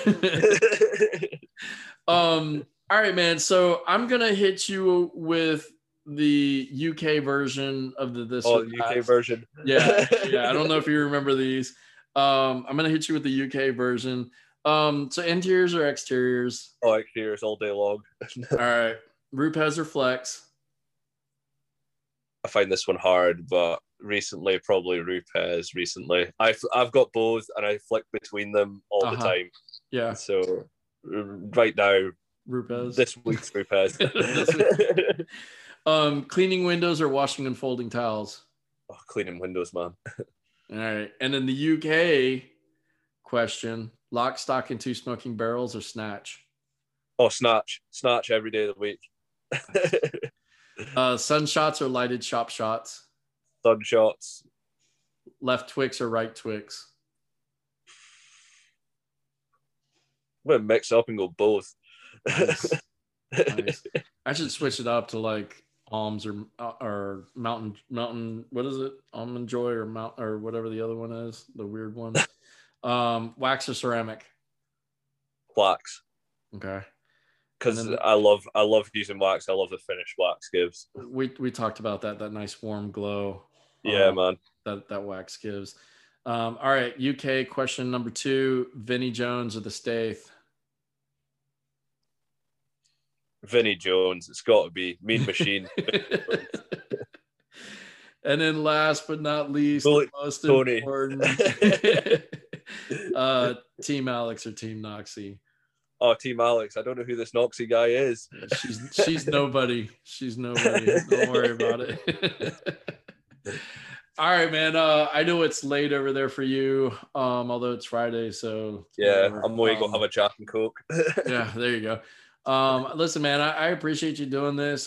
All right, man. So I'm gonna hit you with the UK version of the UK version. Yeah. I don't know if you remember these. I'm gonna hit you with the UK version. So interiors or exteriors? Oh, exteriors all day long. All right. Rupes or Flex? I find this one hard, but recently, probably Rupes. Recently, I've got both, and I flick between them all the time. Yeah. So right now, Rupes. This week's Rupes. Cleaning windows or washing and folding towels? Oh, cleaning windows, man. All right. And then the UK question: lock, stock, and two smoking barrels or snatch? Oh, snatch every day of the week. Sun shots or lighted shop shots? Sun shots. Left Twix or right Twix? I'm going to mix up and go both. Nice. Nice. I should switch it up to like Alms or mountain. What is it? Almond Joy or Mount or whatever the other one is. The weird ones. Wax or ceramic? Wax. Okay. Because I love using wax. I love the finish wax gives. We talked about that nice warm glow. Yeah, man. That wax gives. All right, UK question number 2: Vinnie Jones or the Staith? Vinnie Jones. It's got to be Mean Machine. And then last but not least, Bullet the most Tony. important, Team Alex or Team Noxie? Oh, Team Alex. I don't know who this Noxie guy is. She's nobody. She's nobody. Don't worry about it. All right, man. I know it's late over there for you, although it's Friday, so yeah, I'm going to go have a Jack and Coke. Yeah, there you go. Listen, man, I appreciate you doing this.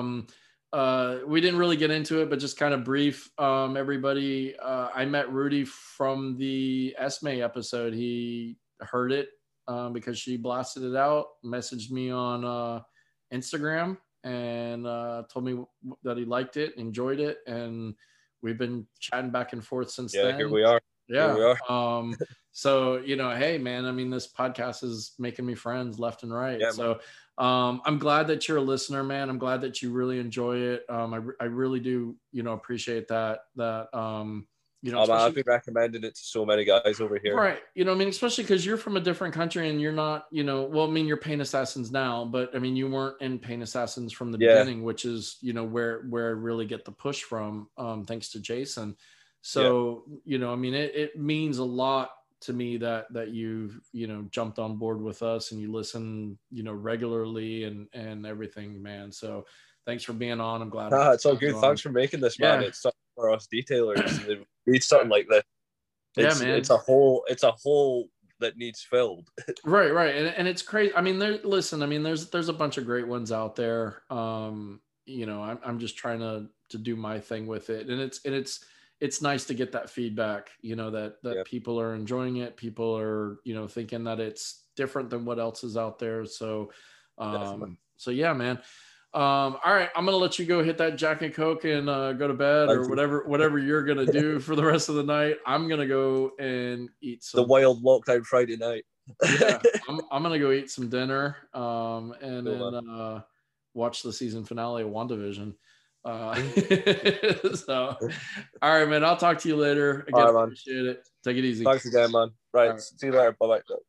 We didn't really get into it, but just kind of brief, everybody. I met Rudy from the Esme episode. He heard it because she blasted it out, messaged me on Instagram, and told me that he liked it, enjoyed it, and we've been chatting back and forth since then. Here we are. Yeah. Here we are. So, hey, man, I mean, this podcast is making me friends left and right. Yeah, so I'm glad that you're a listener, man. I'm glad that you really enjoy it. I really do, appreciate that, I've been recommending it to so many guys over here. Right. Especially because you're from a different country and you're not, you're Paint Assassins now, but I mean, you weren't in Paint Assassins from the beginning, which is, where I really get the push from, thanks to Jason. So, it means a lot to me that you've, jumped on board with us and you listen, regularly and everything, man. So thanks for being on. I'm glad. It's all good. Thanks for making this, man. Yeah. It's something for us detailers. Need something like this. Man. It's a hole that needs filled. Right. And it's crazy. I mean, there's a bunch of great ones out there. I'm just trying to do my thing with it. And it's nice to get that feedback, that people are enjoying it. People are, thinking that it's different than what else is out there. So, yeah, man. All right, I'm gonna let you go hit that Jack and Coke and go to bed or whatever you're gonna do for the rest of the night. I'm gonna go and eat some. The wild lockdown Friday night. Yeah, I'm gonna go eat some dinner and then watch the season finale of WandaVision. So, all right, man. I'll talk to you later. Again, appreciate it. Take it easy. Thanks again, man. Right. See you later. Bye-bye.